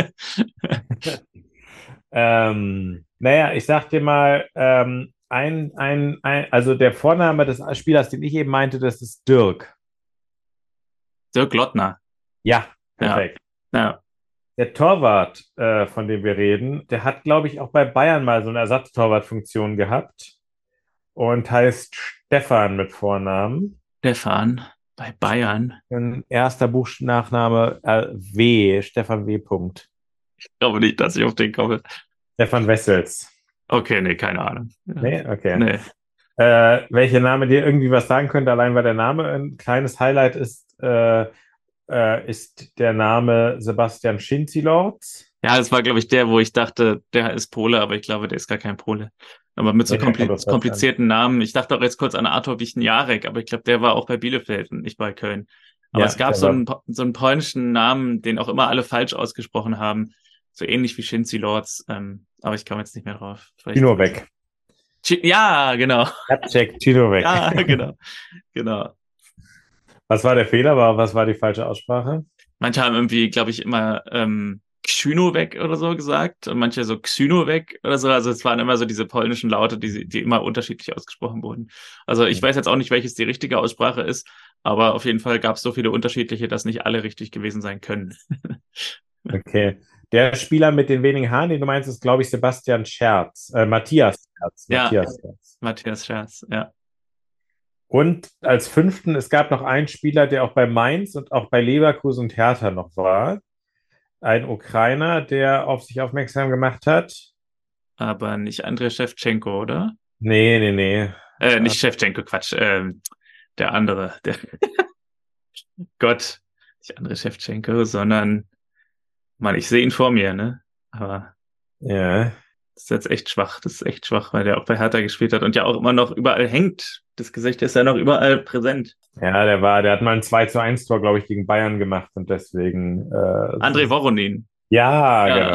ähm, naja, ich sag dir mal, ähm, ein, ein, ein, also der Vorname des Spielers, den ich eben meinte, das ist Dirk. Dirk Lottner. Ja, perfekt. Ja. ja. Der Torwart, äh, von dem wir reden, der hat, glaube ich, auch bei Bayern mal so eine Ersatztorwartfunktion gehabt und heißt Stefan mit Vornamen. Stefan bei Bayern. Ein erster Buchnachname äh, W, Stefan W. Punkt. Ich glaube nicht, dass ich auf den komme. Stefan Wessels. Okay, nee, keine Ahnung. Nee, okay. Nee. Äh, welcher Name dir irgendwie was sagen könnte, allein weil der Name ein kleines Highlight ist, äh, äh, ist der Name Sebastian Schinzilords. Ja, das war, glaube ich, der, wo ich dachte, der ist Pole, aber ich glaube, der ist gar kein Pole. Aber mit so Nee, kompli- komplizierten Namen. Ich dachte auch jetzt kurz an Arthur Wichniarek, aber ich glaube, der war auch bei Bielefeld und nicht bei Köln. Aber Ja, es gab so einen, so einen polnischen Namen, den auch immer alle falsch ausgesprochen haben. So ähnlich wie Schinzi Lords. Ähm, aber ich komme jetzt nicht mehr drauf. Tino weg. Ja, genau. Jacek Cinovic. Ja, genau. Genau. Was war der Fehler? Was war die falsche Aussprache? Manche haben irgendwie, glaube ich, immer ähm, Kschynowek oder so gesagt und manche so Ksynowek oder so. Also es waren immer so diese polnischen Laute, die, die immer unterschiedlich ausgesprochen wurden. Also ich weiß jetzt auch nicht, welches die richtige Aussprache ist, aber auf jeden Fall gab es so viele unterschiedliche, dass nicht alle richtig gewesen sein können. Okay. Der Spieler mit den wenigen Haaren, den du meinst, ist, glaube ich, Sebastian Scherz. Äh, Matthias Scherz. Ja, Matthias Scherz. Matthias Scherz, ja. Und als fünften, es gab noch einen Spieler, der auch bei Mainz und auch bei Leverkusen und Hertha noch war. Ein Ukrainer, der auf sich aufmerksam gemacht hat. Aber nicht Andrei Schewtschenko, oder? Nee, nee, nee. Äh, nicht Schewtschenko, Quatsch. Ähm, der andere, der Gott, nicht Andrei Schewtschenko, sondern, Mann, ich sehe ihn vor mir, ne? Aber Ja. das ist jetzt echt schwach. Das ist echt schwach, weil der auch bei Hertha gespielt hat und ja auch immer noch überall hängt. Das Gesicht ist ja noch überall präsent. Ja, der war, der hat mal ein zwei zu eins Tor, glaube ich, gegen Bayern gemacht und deswegen. André Äh, Voronin. ja, Ja. genau.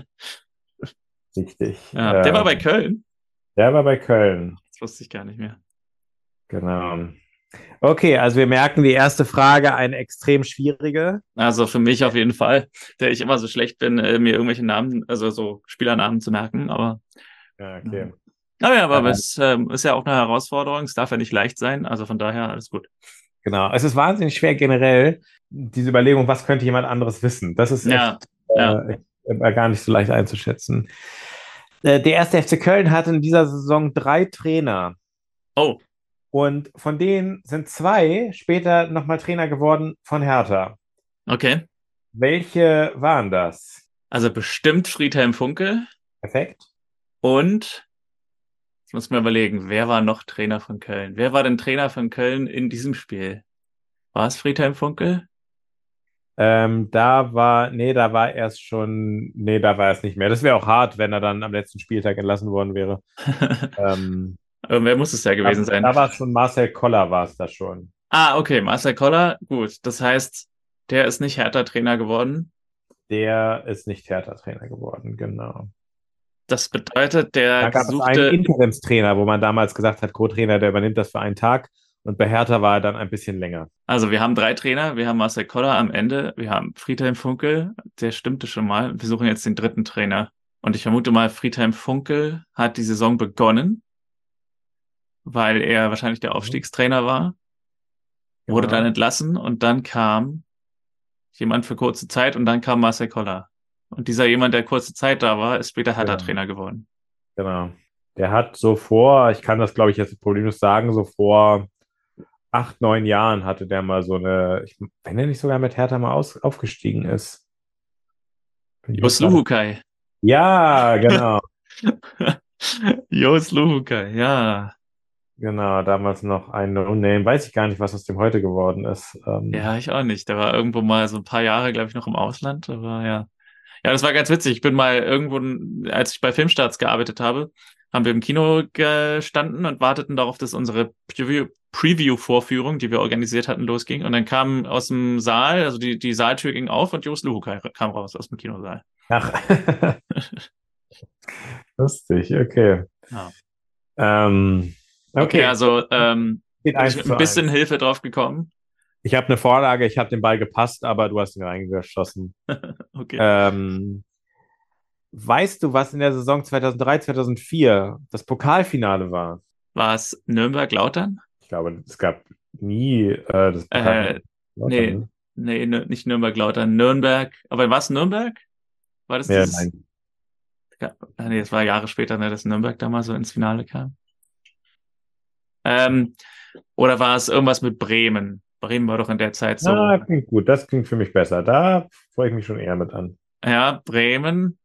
Richtig. Ja, der war bei Ähm, Köln. der war bei Köln. Das wusste ich gar nicht mehr. Genau. Okay, also wir merken, die erste Frage eine extrem schwierige. Also für mich auf jeden Fall, der ich immer so schlecht bin, äh, mir irgendwelche Namen, also so Spielernamen zu merken. Aber Ja, ja. okay. Aber ja, aber Äh, es ähm, ist ja auch eine Herausforderung. Es darf ja nicht leicht sein. Also von daher alles gut. genau. Es ist wahnsinnig schwer generell, diese Überlegung, was könnte jemand anderes wissen? Das ist echt Ja, ja. äh, äh, gar nicht so leicht einzuschätzen. Äh, der erste F C Köln hatte in dieser Saison drei Trainer. Oh, Und von denen sind zwei später nochmal Trainer geworden von Hertha. okay. Welche waren das? Also bestimmt Friedhelm Funkel. Perfekt. Und jetzt muss man überlegen, wer war noch Trainer von Köln? Wer war denn Trainer von Köln in diesem Spiel? War es Friedhelm Funkel? Ähm, da war, nee, da war er es schon, nee, da war er es nicht mehr. Das wäre auch hart, wenn er dann am letzten Spieltag entlassen worden wäre. Ähm, Aber wer muss es ja gewesen da, sein? da war es schon Marcel Koller, war es da schon. Ah, okay, Marcel Koller. Gut, das heißt, der ist nicht Hertha-Trainer geworden. Der ist nicht Hertha-Trainer geworden, genau. Das bedeutet, der Da gab es einen gesuchte, Interimstrainer, wo man damals gesagt hat, Co-Trainer, der übernimmt das für einen Tag. Und bei Hertha war er dann ein bisschen länger. also wir haben drei Trainer. Wir haben Marcel Koller am Ende. Wir haben Friedhelm Funkel. Der stimmte schon mal. Wir suchen jetzt den dritten Trainer. Und ich vermute mal, Friedhelm Funkel hat die Saison begonnen, weil er wahrscheinlich der Aufstiegstrainer war, wurde dann Genau. entlassen und dann kam jemand für kurze Zeit und dann kam Marcel Koller. Und dieser jemand, der kurze Zeit da war, ist später Genau. Hertha-Trainer geworden. Genau. Der hat so vor, ich kann das glaube ich jetzt problemlos sagen, so vor acht, neun Jahren hatte der mal so eine, ich, wenn er nicht sogar mit Hertha mal aus, aufgestiegen ist. Bin ich Jos jetzt gerade. Luhukai. Ja, genau. Jos Luhukai, ja. Genau, damals noch ein No-Name. Weiß ich gar nicht, was aus dem heute geworden ist. Ähm, Ja, ich auch nicht. Der war irgendwo mal so ein paar Jahre, glaube ich, noch im Ausland, aber ja. Ja, das war ganz witzig. Ich bin mal irgendwo, als ich bei Filmstarts gearbeitet habe, haben wir im Kino gestanden und warteten darauf, dass unsere Preview- Preview-Vorführung, die wir organisiert hatten, losging. Und dann kam aus dem Saal, also die, die Saaltür ging auf und Jos Luhukai kam raus aus dem Kinosaal. ach, lustig, okay. Ja. Ähm, Okay, okay, also ähm, steht bin ich eins mit zu ein bisschen eins. Hilfe drauf gekommen. Ich habe eine Vorlage, ich habe den Ball gepasst, aber du hast ihn reingeschossen. Okay. Ähm, weißt du, was in der Saison zweitausenddrei, zweitausendvier das Pokalfinale war? War es Nürnberg-Lautern? Ich glaube, es gab nie äh, das Äh, Pokalfinale. Lautern, nee, ne? nee, nö- nicht Nürnberg-Lautern, Nürnberg. Aber war es Nürnberg? War das Ja, dieses? nein. Ja, ah, nee, das war Jahre später, ne, dass Nürnberg da mal so ins Finale kam. Ähm, oder war es irgendwas mit Bremen? Bremen war doch in der Zeit so. Na, klingt gut. Das klingt für mich besser. Da freue ich mich schon eher mit an. Ja, Bremen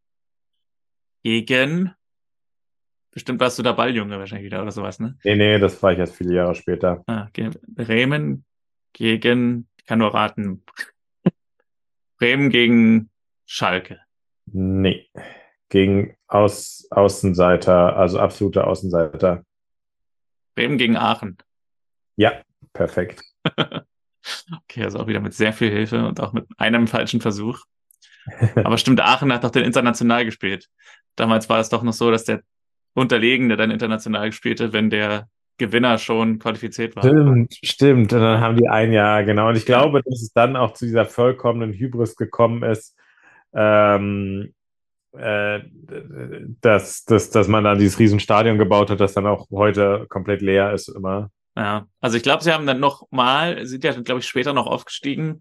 gegen. Bestimmt warst du da Balljunge wahrscheinlich wieder oder sowas, ne? Nee, nee, das war ich erst viele Jahre später. Ah, ge- Bremen gegen. Ich kann nur raten. Bremen gegen Schalke. Nee. Gegen Aus Außenseiter, also absolute Außenseiter. Bremen gegen Aachen. Ja, perfekt. Okay, also auch wieder mit sehr viel Hilfe und auch mit einem falschen Versuch. Aber stimmt, Aachen hat doch den international gespielt. Damals war es doch noch so, dass der, Unterlegene dann international gespielt hat, wenn der Gewinner schon qualifiziert war. Stimmt, stimmt. Und dann Ja, haben die ein Jahr, genau. Und ich ja, glaube, dass es dann auch zu dieser vollkommenen Hybris gekommen ist, ähm, äh, dass, dass, dass man dann dieses Riesenstadion gebaut hat, das dann auch heute komplett leer ist immer. ja. Also ich glaube, sie haben dann noch mal, sind ja, glaube ich, später noch aufgestiegen.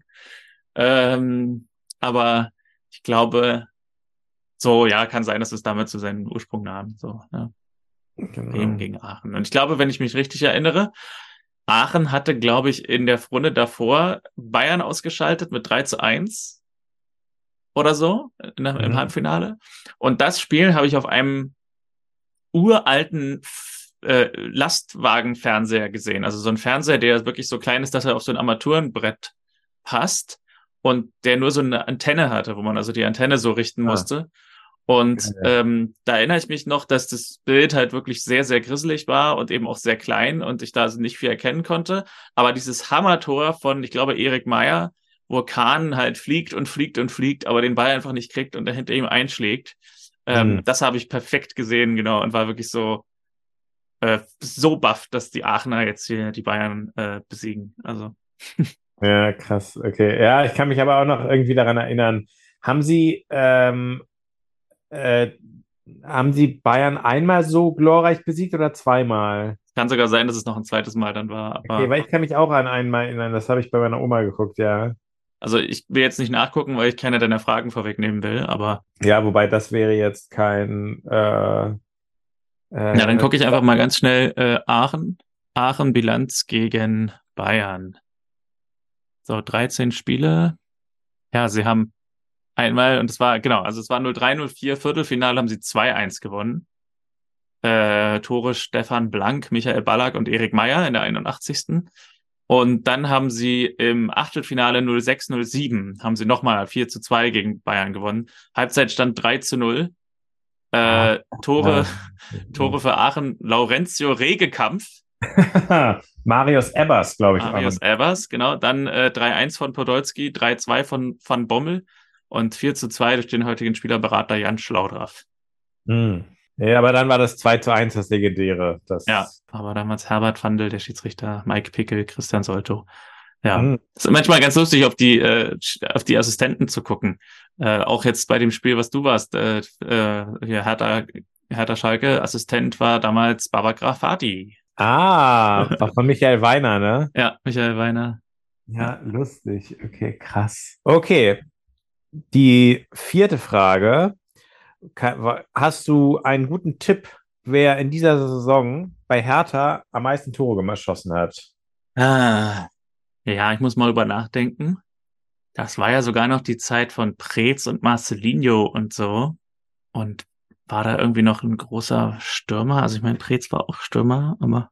Ähm, aber ich glaube, so, ja, kann sein, dass es damit zu seinem Ursprung nahm. So, ja. Bremen Genau. gegen Aachen. Und ich glaube, wenn ich mich richtig erinnere, Aachen hatte, glaube ich, in der Runde davor Bayern ausgeschaltet mit drei zu eins oder so in der, im Mhm. Halbfinale. Und das Spiel habe ich auf einem uralten äh, Lastwagenfernseher gesehen. Also so ein Fernseher, der wirklich so klein ist, dass er auf so ein Armaturenbrett passt und der nur so eine Antenne hatte, wo man also die Antenne so richten Ah, musste. Und geil. ähm, da erinnere ich mich noch, dass das Bild halt wirklich sehr, sehr grisselig war und eben auch sehr klein und ich da also nicht viel erkennen konnte. Aber dieses Hammertor von, ich glaube, Erik Meyer, wo Kahn halt fliegt und fliegt und fliegt, aber den Ball einfach nicht kriegt und der hinter ihm einschlägt, ähm, Mhm. das habe ich perfekt gesehen, genau, und war wirklich so, äh, so baff, dass die Aachener jetzt hier die Bayern äh, besiegen. Also, Ja, krass. Okay. Ja, ich kann mich aber auch noch irgendwie daran erinnern. Haben Sie, ähm, äh, haben Sie Bayern einmal so glorreich besiegt oder zweimal? kann sogar sein, dass es noch ein zweites Mal dann war, Okay, aber weil ich kann mich auch an einmal erinnern, das habe ich bei meiner Oma geguckt, ja. also ich will jetzt nicht nachgucken, weil ich keine deiner Fragen vorwegnehmen will, aber Ja, wobei das wäre jetzt kein, äh, ja, dann äh, gucke ich einfach mal ganz schnell äh, Aachen. Aachen Bilanz gegen Bayern. So, dreizehn Spiele. Ja, sie haben einmal, und es war, genau, also es war null drei, null vier, Viertelfinale haben sie zwei eins gewonnen. Äh, Tore Stefan Blank, Michael Ballack und Erik Meyer in der einundachtzigsten. Und dann haben sie im Achtelfinale null sechs, null sieben, haben sie nochmal vier zu zwei gegen Bayern gewonnen. Halbzeitstand drei zu null. ah, Äh, Tore, ja. Tore für Aachen, Laurencio Regekampf, Marius Ebbers, glaube ich, auch noch. Marius Evers, genau. Dann äh, drei eins von Podolski, drei zwei von Van Bommel und vier zu zwei durch den heutigen Spielerberater Jan Schlaudraff. Hm. Ja, aber dann war das zwei zu eins das Legendäre. Ja, Das, aber damals Herbert Vandel, der Schiedsrichter, Mike Pickel, Christian Solto. Ja, hm. es ist manchmal ganz lustig, auf die, äh, auf die Assistenten zu gucken. Äh, auch jetzt bei dem Spiel, was du warst, äh, äh, hier Hertha, Hertha Schalke, Assistent war damals Baba Grafati. Ah, war von Michael Weiner, ne? Ja, Michael Weiner. Ja. Ja, lustig. Okay, krass. Okay, die vierte Frage. Ka- wa- Hast du einen guten Tipp, wer in dieser Saison bei Hertha am meisten Tore geschossen hat? Ah, ja, ich muss mal über nachdenken. Das war ja sogar noch die Zeit von Preetz und Marcelinho und so. Und war da irgendwie noch ein großer Stürmer? Also ich meine, Preetz war auch Stürmer, aber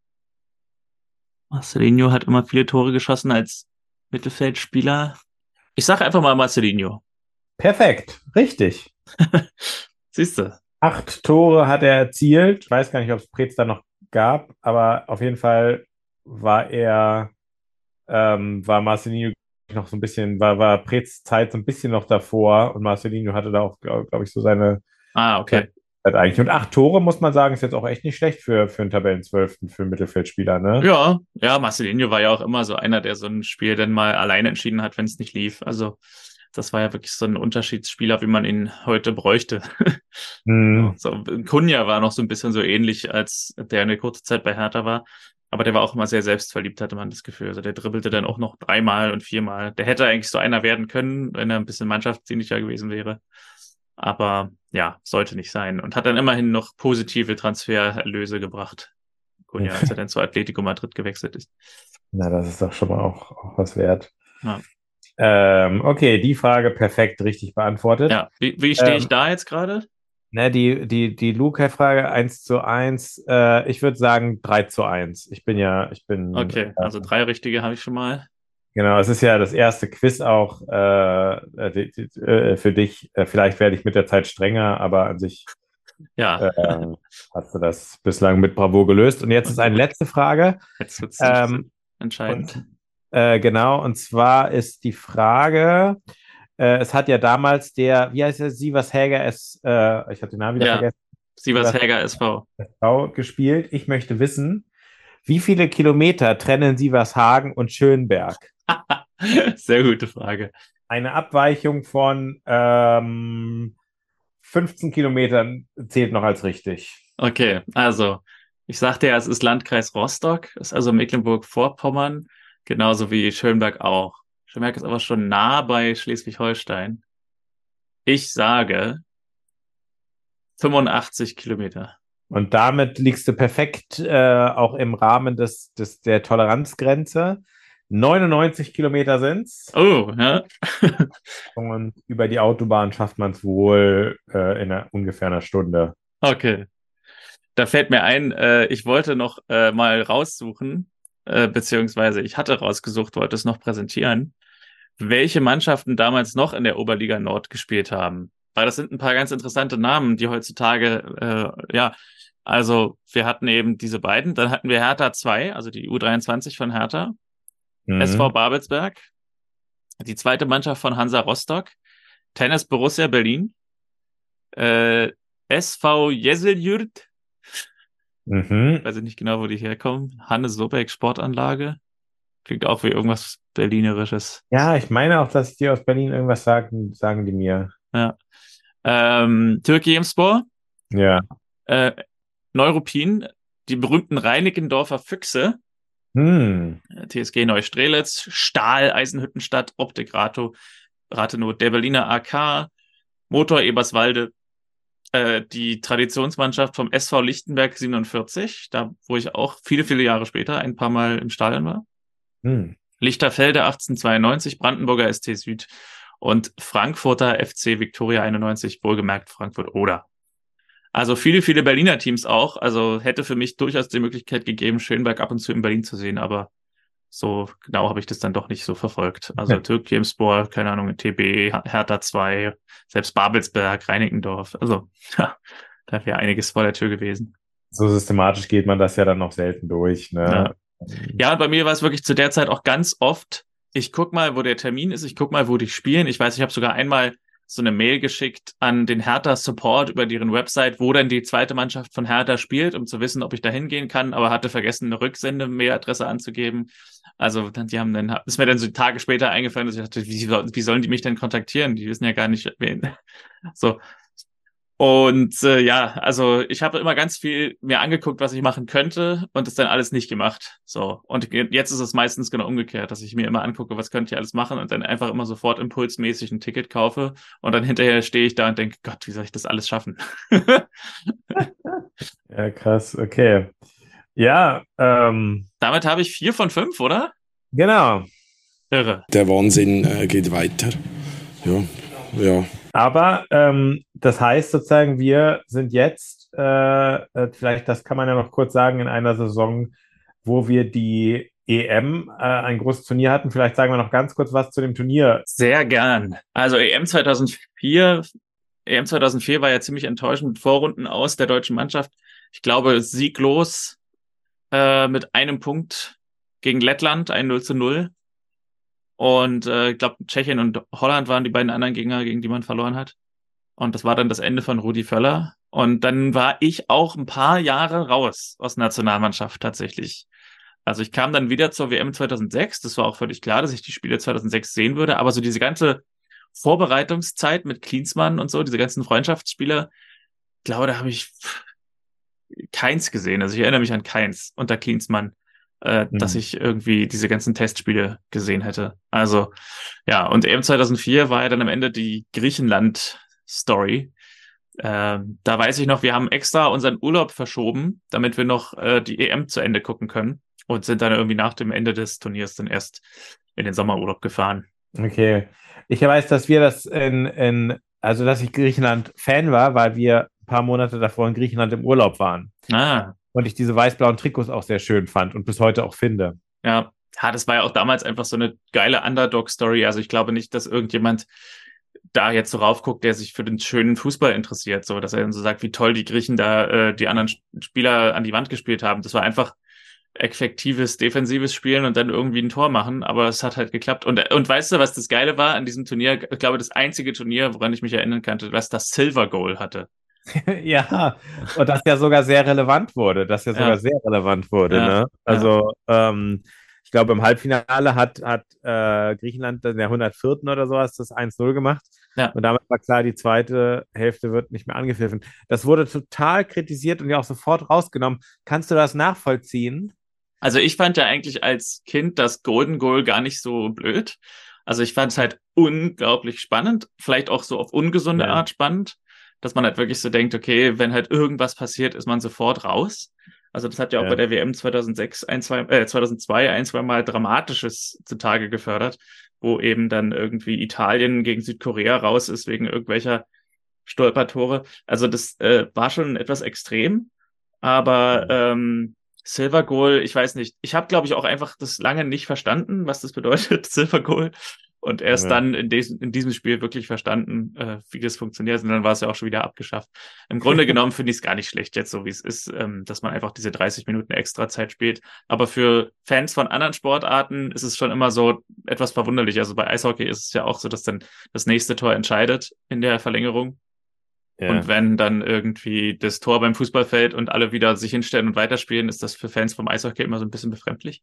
Marcelinho hat immer viele Tore geschossen als Mittelfeldspieler. Ich sage einfach mal Marcelinho. Perfekt, richtig. Siehst du? Acht Tore hat er erzielt. Ich weiß gar nicht, ob es Preetz da noch gab, aber auf jeden Fall war er, ähm, war Marcelinho noch so ein bisschen, war, war Preetz Zeit so ein bisschen noch davor und Marcelinho hatte da auch, glaube glaub ich, so seine, Ah, seine okay. Zeit eigentlich. Und acht Tore, muss man sagen, ist jetzt auch echt nicht schlecht für, für einen Tabellenzwölften, für einen Mittelfeldspieler, ne? Ja, ja, Marcelinho war ja auch immer so einer, der so ein Spiel dann mal alleine entschieden hat, wenn es nicht lief. Also das war ja wirklich so ein Unterschiedsspieler, wie man ihn heute bräuchte. Ja, Hm. so, Cunha war noch so ein bisschen so ähnlich, als der eine kurze Zeit bei Hertha war. Aber der war auch immer sehr selbstverliebt, hatte man das Gefühl. Also der dribbelte dann auch noch dreimal und viermal. Der hätte eigentlich so einer werden können, wenn er ein bisschen mannschaftsdienlicher gewesen wäre. Aber ja, sollte nicht sein. Und hat dann immerhin noch positive Transfererlöse gebracht. Cunha, als er dann zu Atletico Madrid gewechselt ist. Na, das ist doch schon mal auch, auch was wert. Ja, Ähm, okay, die Frage perfekt richtig beantwortet. ja. Wie, wie stehe ich Ähm, da jetzt gerade? ne, die, die, die Luca-Frage eins zu eins. Äh, ich würde sagen drei zu eins. Ich bin ja, ich bin, Okay, äh, also drei richtige habe ich schon mal. genau, es ist ja das erste Quiz auch äh, äh, die, die, äh, für dich. Äh, vielleicht werde ich mit der Zeit strenger, aber an sich Ja, äh, hast du das bislang mit Bravour gelöst. Und jetzt ist eine okay. letzte Frage. Jetzt wird es Ähm, und entscheidend. äh, genau, und zwar ist die Frage. Äh, es hat ja damals der, wie heißt er, Sievers Häger, es, äh, ich habe den Namen wieder Ja, vergessen, Sievershäger S V. S V gespielt. Ich möchte wissen, wie viele Kilometer trennen Sievershagen und Schönberg? Sehr gute Frage. Eine Abweichung von ähm, fünfzehn Kilometern zählt noch als richtig. Okay, also ich sagte ja, es ist Landkreis Rostock, ist also Mecklenburg-Vorpommern, genauso wie Schönberg auch. Schönberg ist aber schon nah bei Schleswig-Holstein. Ich sage fünfundachtzig Kilometer. Und damit liegst du perfekt äh, auch im Rahmen des, des, der Toleranzgrenze. neunundneunzig Kilometer sind's. Oh, ja. Und über die Autobahn schafft man es wohl äh, in einer, ungefähr einer Stunde. Okay. Da fällt mir ein, äh, ich wollte noch äh, mal raussuchen, äh, beziehungsweise ich hatte rausgesucht, wollte es noch präsentieren, welche Mannschaften damals noch in der Oberliga Nord gespielt haben. Weil das sind ein paar ganz interessante Namen, die heutzutage, äh, ja, also wir hatten eben diese beiden, dann hatten wir Hertha zwei, also die U dreiundzwanzig von Hertha, S V Mhm. Babelsberg, die zweite Mannschaft von Hansa Rostock, Tennis Borussia Berlin, äh, S V Jeseljurt, Mhm. weiß ich nicht genau, wo die herkommen, Hannes Sobeck Sportanlage, klingt auch wie irgendwas Berlinerisches. Ja, ich meine auch, dass die aus Berlin irgendwas sagen, sagen die mir. Ja. Ähm, Türkiyemspor, Ja. äh, Neuruppin, die berühmten Reinickendorfer Füchse, Hm. T S G Neustrelitz, Stahl, Eisenhüttenstadt, Optik Rato, Rathenow, der Berliner A K, Motor Eberswalde, äh, die Traditionsmannschaft vom S V Lichtenberg siebenundvierzig, da wo ich auch viele, viele Jahre später ein paar Mal im Stadion war. Hm. Lichterfelde achtzehnhundertzweiundneunzig, Brandenburger S T Süd und Frankfurter F C Viktoria einundneunzig, wohlgemerkt Frankfurt Oder. Also viele, viele Berliner Teams auch. Also hätte für mich durchaus die Möglichkeit gegeben, Schönberg ab und zu in Berlin zu sehen, aber so genau habe ich das dann doch nicht so verfolgt. Also Türkimspor, keine Ahnung, T B, Hertha zwei, selbst Babelsberg, Reinickendorf. Also ja, da wäre einiges vor der Tür gewesen. So systematisch geht man das ja dann noch selten durch, Ja. ne? Ja, und bei mir war es wirklich zu der Zeit auch ganz oft, ich guck mal, wo der Termin ist, ich guck mal, wo die spielen. Ich weiß, ich habe sogar einmal so eine Mail geschickt an den Hertha Support über deren Website, wo dann die zweite Mannschaft von Hertha spielt, um zu wissen, ob ich da hingehen kann, aber hatte vergessen, eine Rücksende-Mailadresse anzugeben. Also dann, die haben dann, ist mir dann so Tage später eingefallen, dass ich dachte, wie, wie sollen die mich denn kontaktieren? Die wissen ja gar nicht, wen. So, und äh, ja, also ich habe immer ganz viel mir angeguckt, was ich machen könnte und es dann alles nicht gemacht. So, und jetzt ist es meistens genau umgekehrt, dass ich mir immer angucke, was könnte ich alles machen und dann einfach immer sofort impulsmäßig ein Ticket kaufe und dann hinterher stehe ich da und denke, Gott, wie soll ich das alles schaffen? Ja, krass, okay. Ja, ähm, Damit habe ich vier von fünf, oder? genau. Irre. Der Wahnsinn äh, geht weiter. Ja, ja. Aber ähm, das heißt sozusagen, wir sind jetzt, äh, äh, vielleicht das kann man ja noch kurz sagen, in einer Saison, wo wir die E M, äh, ein großes Turnier hatten. Vielleicht sagen wir noch ganz kurz was zu dem Turnier. Sehr gern. Also E M zweitausendvier, E M zweitausendvier war ja ziemlich enttäuschend mit Vorrunden aus der deutschen Mannschaft. Ich glaube, sieglos äh, mit einem Punkt gegen Lettland, ein null zu null. Und äh, ich glaube, Tschechien und Holland waren die beiden anderen Gegner, gegen die man verloren hat. Und das war dann das Ende von Rudi Völler. Und dann war ich auch ein paar Jahre raus aus der Nationalmannschaft tatsächlich. Also ich kam dann wieder zur W M zweitausendsechs. Das war auch völlig klar, dass ich die Spiele zweitausendsechs sehen würde. Aber so diese ganze Vorbereitungszeit mit Klinsmann und so, diese ganzen Freundschaftsspiele, ich glaube, da habe ich keins gesehen. Also ich erinnere mich an keins unter Klinsmann, äh, Hm. dass ich irgendwie diese ganzen Testspiele gesehen hätte. Also ja, und E M zweitausendvier war ja dann am Ende die Griechenland-Story. Ähm, da weiß ich noch, wir haben extra unseren Urlaub verschoben, damit wir noch äh, die E M zu Ende gucken können und sind dann irgendwie nach dem Ende des Turniers dann erst in den Sommerurlaub gefahren. Okay. Ich weiß, dass wir das in, in, also dass ich Griechenland-Fan war, weil wir ein paar Monate davor in Griechenland im Urlaub waren. Ah, Und ich diese weiß-blauen Trikots auch sehr schön fand und bis heute auch finde. ja. Ja, das war ja auch damals einfach so eine geile Underdog-Story. Also ich glaube nicht, dass irgendjemand da jetzt so raufguckt, der sich für den schönen Fußball interessiert, so dass er dann so sagt, wie toll die Griechen da äh, die anderen Spieler an die Wand gespielt haben. Das war einfach effektives, defensives Spielen und dann irgendwie ein Tor machen, aber es hat halt geklappt. Und, und weißt du, was das Geile war an diesem Turnier? Ich glaube, das einzige Turnier, woran ich mich erinnern könnte, was das Silver Goal hatte. Ja, und das ja sogar sehr relevant wurde, das ja sogar Ja, sehr relevant wurde, ja, ne? ja, Also, ähm, ich glaube, im Halbfinale hat, hat äh, Griechenland in der hundertvierten oder so hast das eins null gemacht. ja. Und damit war klar, die zweite Hälfte wird nicht mehr angepfiffen. Das wurde total kritisiert und ja auch sofort rausgenommen. Kannst du das nachvollziehen? Also ich fand ja eigentlich als Kind das Golden Goal gar nicht so blöd. Also ich fand es halt unglaublich spannend, vielleicht auch so auf ungesunde Ja, Art spannend, dass man halt wirklich so denkt, okay, wenn halt irgendwas passiert, ist man sofort raus. Also das hat ja auch bei ja, der W M zweitausendsechs, ein, zwei, äh, zweitausendzwei ein, zwei Mal Dramatisches zutage gefördert, wo eben dann irgendwie Italien gegen Südkorea raus ist wegen irgendwelcher Stolpertore. Also das äh, war schon etwas extrem, aber ja, ähm, Silver Goal, ich weiß nicht. Ich habe, glaube ich, auch einfach das lange nicht verstanden, was das bedeutet, Silver Goal. Und erst ja. dann in diesem, in diesem Spiel wirklich verstanden, äh, wie das funktioniert. Und dann war es ja auch schon wieder abgeschafft. Im Grunde genommen finde ich es gar nicht schlecht, jetzt so wie es ist, ähm, dass man einfach diese dreißig Minuten extra Zeit spielt. Aber für Fans von anderen Sportarten ist es schon immer so etwas verwunderlich. Also bei Eishockey ist es ja auch so, dass dann das nächste Tor entscheidet in der Verlängerung. Und Ja. wenn dann irgendwie das Tor beim Fußball fällt und alle wieder sich hinstellen und weiterspielen, ist das für Fans vom Eishockey immer so ein bisschen befremdlich.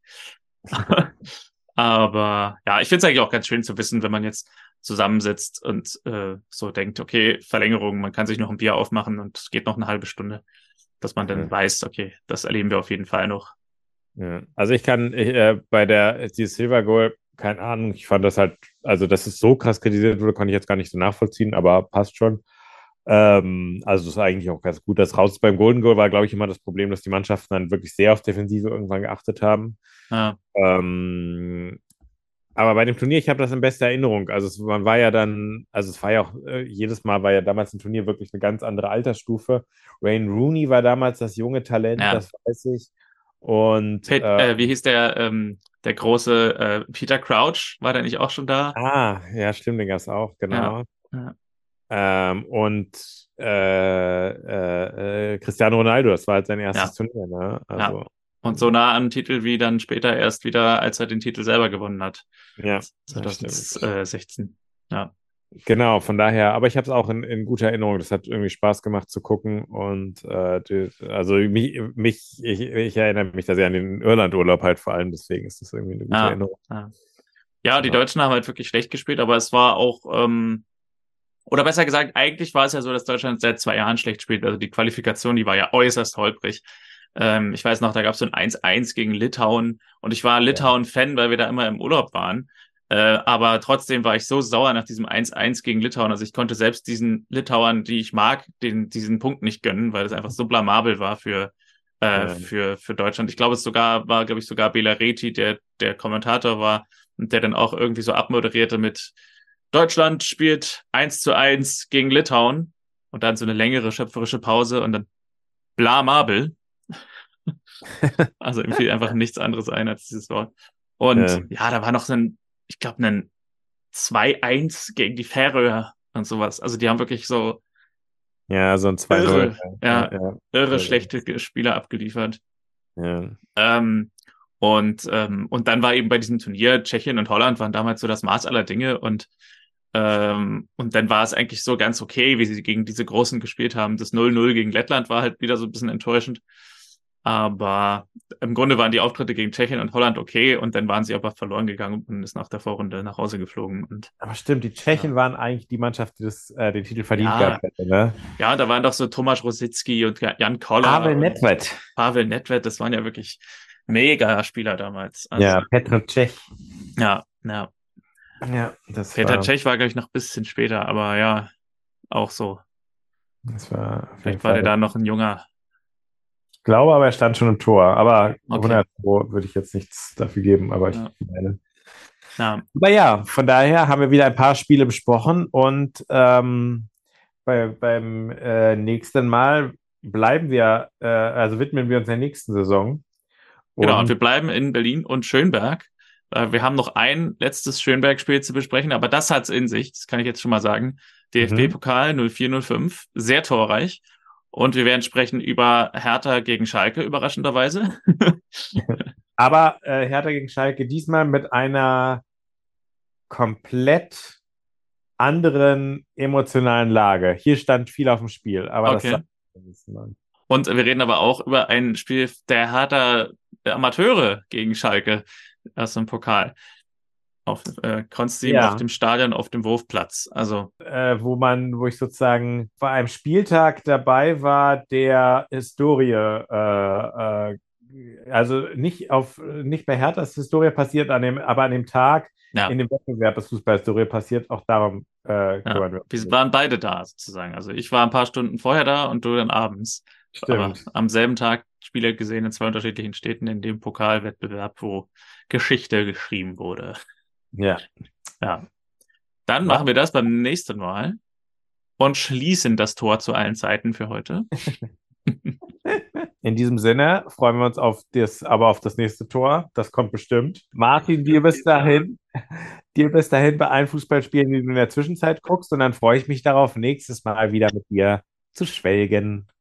Aber ja, ich finde es eigentlich auch ganz schön zu wissen, wenn man jetzt zusammensitzt und äh, so denkt, okay, Verlängerung, man kann sich noch ein Bier aufmachen und es geht noch eine halbe Stunde, dass man dann Ja. weiß, okay, das erleben wir auf jeden Fall noch. Ja. Also ich kann ich, äh, bei der die Silver Goal, keine Ahnung, ich fand das halt, also dass es so krass kritisiert wurde, konnte ich jetzt gar nicht so nachvollziehen, aber passt schon. Ähm, also das ist eigentlich auch ganz gut. Das raus beim Golden Goal war, glaube ich, immer das Problem, dass die Mannschaften dann wirklich sehr auf Defensive irgendwann geachtet haben. Ja, Ähm, aber bei dem Turnier, ich habe das in bester Erinnerung. Also es, man war ja dann, also es war ja auch, äh, jedes Mal war ja damals ein Turnier wirklich eine ganz andere Altersstufe. Wayne Rooney war damals das junge Talent, ja. das weiß ich. Und Pet, äh, äh, wie hieß der, ähm, der große äh, Peter Crouch? War der nicht auch schon da? ah, ja, stimmt, den gab es auch, Ja, genau. ja, Ähm, und äh, äh, äh, Cristiano Ronaldo, das war halt sein erstes ja. Turnier, ne? Ja. Also, Und so nah am Titel wie dann später erst wieder, als er den Titel selber gewonnen hat. ja, das stimmt. zweitausendsechzehn. Ja. Genau, von daher, aber ich habe es auch in, in guter Erinnerung. Das hat irgendwie Spaß gemacht zu gucken. Und äh, die, also mich, mich ich, ich erinnere mich da sehr an den Irland-Urlaub halt vor allem, deswegen ist das irgendwie eine gute Ja, Erinnerung. ja. Ja, die Ja, Deutschen haben halt wirklich schlecht gespielt, aber es war auch, ähm, oder besser gesagt, eigentlich war es ja so, dass Deutschland seit zwei Jahren schlecht spielt. Also die Qualifikation, die war ja äußerst holprig. Ähm, ich weiß noch, da gab es so ein eins eins gegen Litauen und ich war ja, Litauen-Fan, weil wir da immer im Urlaub waren. Äh, aber trotzdem war ich so sauer nach diesem eins eins gegen Litauen. Also ich konnte selbst diesen Litauern, die ich mag, den, diesen Punkt nicht gönnen, weil es einfach so blamabel war für, äh, ja. für, für Deutschland. Ich glaube, es sogar war, glaube ich, sogar Bela Reti, der, der Kommentator war und der dann auch irgendwie so abmoderierte mit Deutschland spielt eins zu eins gegen Litauen und dann so eine längere schöpferische Pause und dann blamabel. Also ihm fiel einfach nichts anderes ein als dieses Wort. Und Ja, ja, da war noch so ein, ich glaube, ein zwei eins gegen die Färöer und sowas. Also die haben wirklich so ja, so ein zwei null. irre, Ja, ja, ja, irre ja, schlechte Spieler abgeliefert. ja, Ähm, und, ähm, und dann war eben bei diesem Turnier, Tschechien und Holland waren damals so das Maß aller Dinge und ähm, und dann war es eigentlich so ganz okay, wie sie gegen diese Großen gespielt haben. Das null null gegen Lettland war halt wieder so ein bisschen enttäuschend. Aber im Grunde waren die Auftritte gegen Tschechien und Holland okay und dann waren sie aber verloren gegangen und ist nach der Vorrunde nach Hause geflogen. Und aber stimmt, die ja, Tschechen waren eigentlich die Mannschaft, die das, äh, den Titel verdient ja, gehabt hätte, ne? ja, da waren doch so Tomasz Rositzky und Jan Pavel Koller und Nedved. Pavel Nedved, das waren ja wirklich mega Spieler damals. Ja, Also, Petr Cech. ja, ja. Ja, das Peter war, Cech war, glaube ich, noch ein bisschen später, aber ja, auch so. das war auf jeden Vielleicht war der Fall. da noch ein junger. Ich glaube aber, er stand schon im Tor. Aber Okay. hundert Pro würde ich jetzt nichts dafür geben, aber ich Ja, meine. ja, Aber ja, von daher haben wir wieder ein paar Spiele besprochen und ähm, bei, beim äh, nächsten Mal bleiben wir, äh, also widmen wir uns der nächsten Saison. genau. Und Und wir bleiben in Berlin und Schönberg. Äh, Wir haben noch ein letztes Schönberg-Spiel zu besprechen, aber das hat's in sich. Das kann ich jetzt schon mal sagen. mhm. DFB-Pokal null vier null fünf, sehr torreich. Und wir werden sprechen über Hertha gegen Schalke, überraschenderweise. Aber äh, Hertha gegen Schalke diesmal mit einer komplett anderen emotionalen Lage. Hier stand viel auf dem Spiel, aber das Okay. sagt nichts. Und wir reden aber auch über ein Spiel der Hertha Amateure gegen Schalke aus dem Pokal. Auf äh, Konstantin auf Ja, dem Stadion, auf dem Wurfplatz. Also, äh, wo man, wo ich sozusagen bei einem Spieltag dabei war, der Historie, äh, äh, also nicht auf, nicht bei Herthas Historie passiert, an dem, aber an dem Tag in ja, dem Wettbewerb ist Fußballhistorie passiert, auch darum äh, ja. kümmern wir uns. Wir waren beide da sozusagen. Also ich war ein paar Stunden vorher da und du dann abends. Aber Stimmt. am selben Tag Spiele gesehen in zwei unterschiedlichen Städten in dem Pokalwettbewerb, wo Geschichte geschrieben wurde. Ja. Ja. Dann machen Was? wir das beim nächsten Mal und schließen das Tor zu allen Zeiten für heute. In diesem Sinne freuen wir uns auf das, aber auf das nächste Tor. Das kommt bestimmt. Martin, dir bis dahin, dir bis dahin bei allen Fußballspielen, die du in der Zwischenzeit guckst. Und dann freue ich mich darauf, nächstes Mal wieder mit dir zu schwelgen.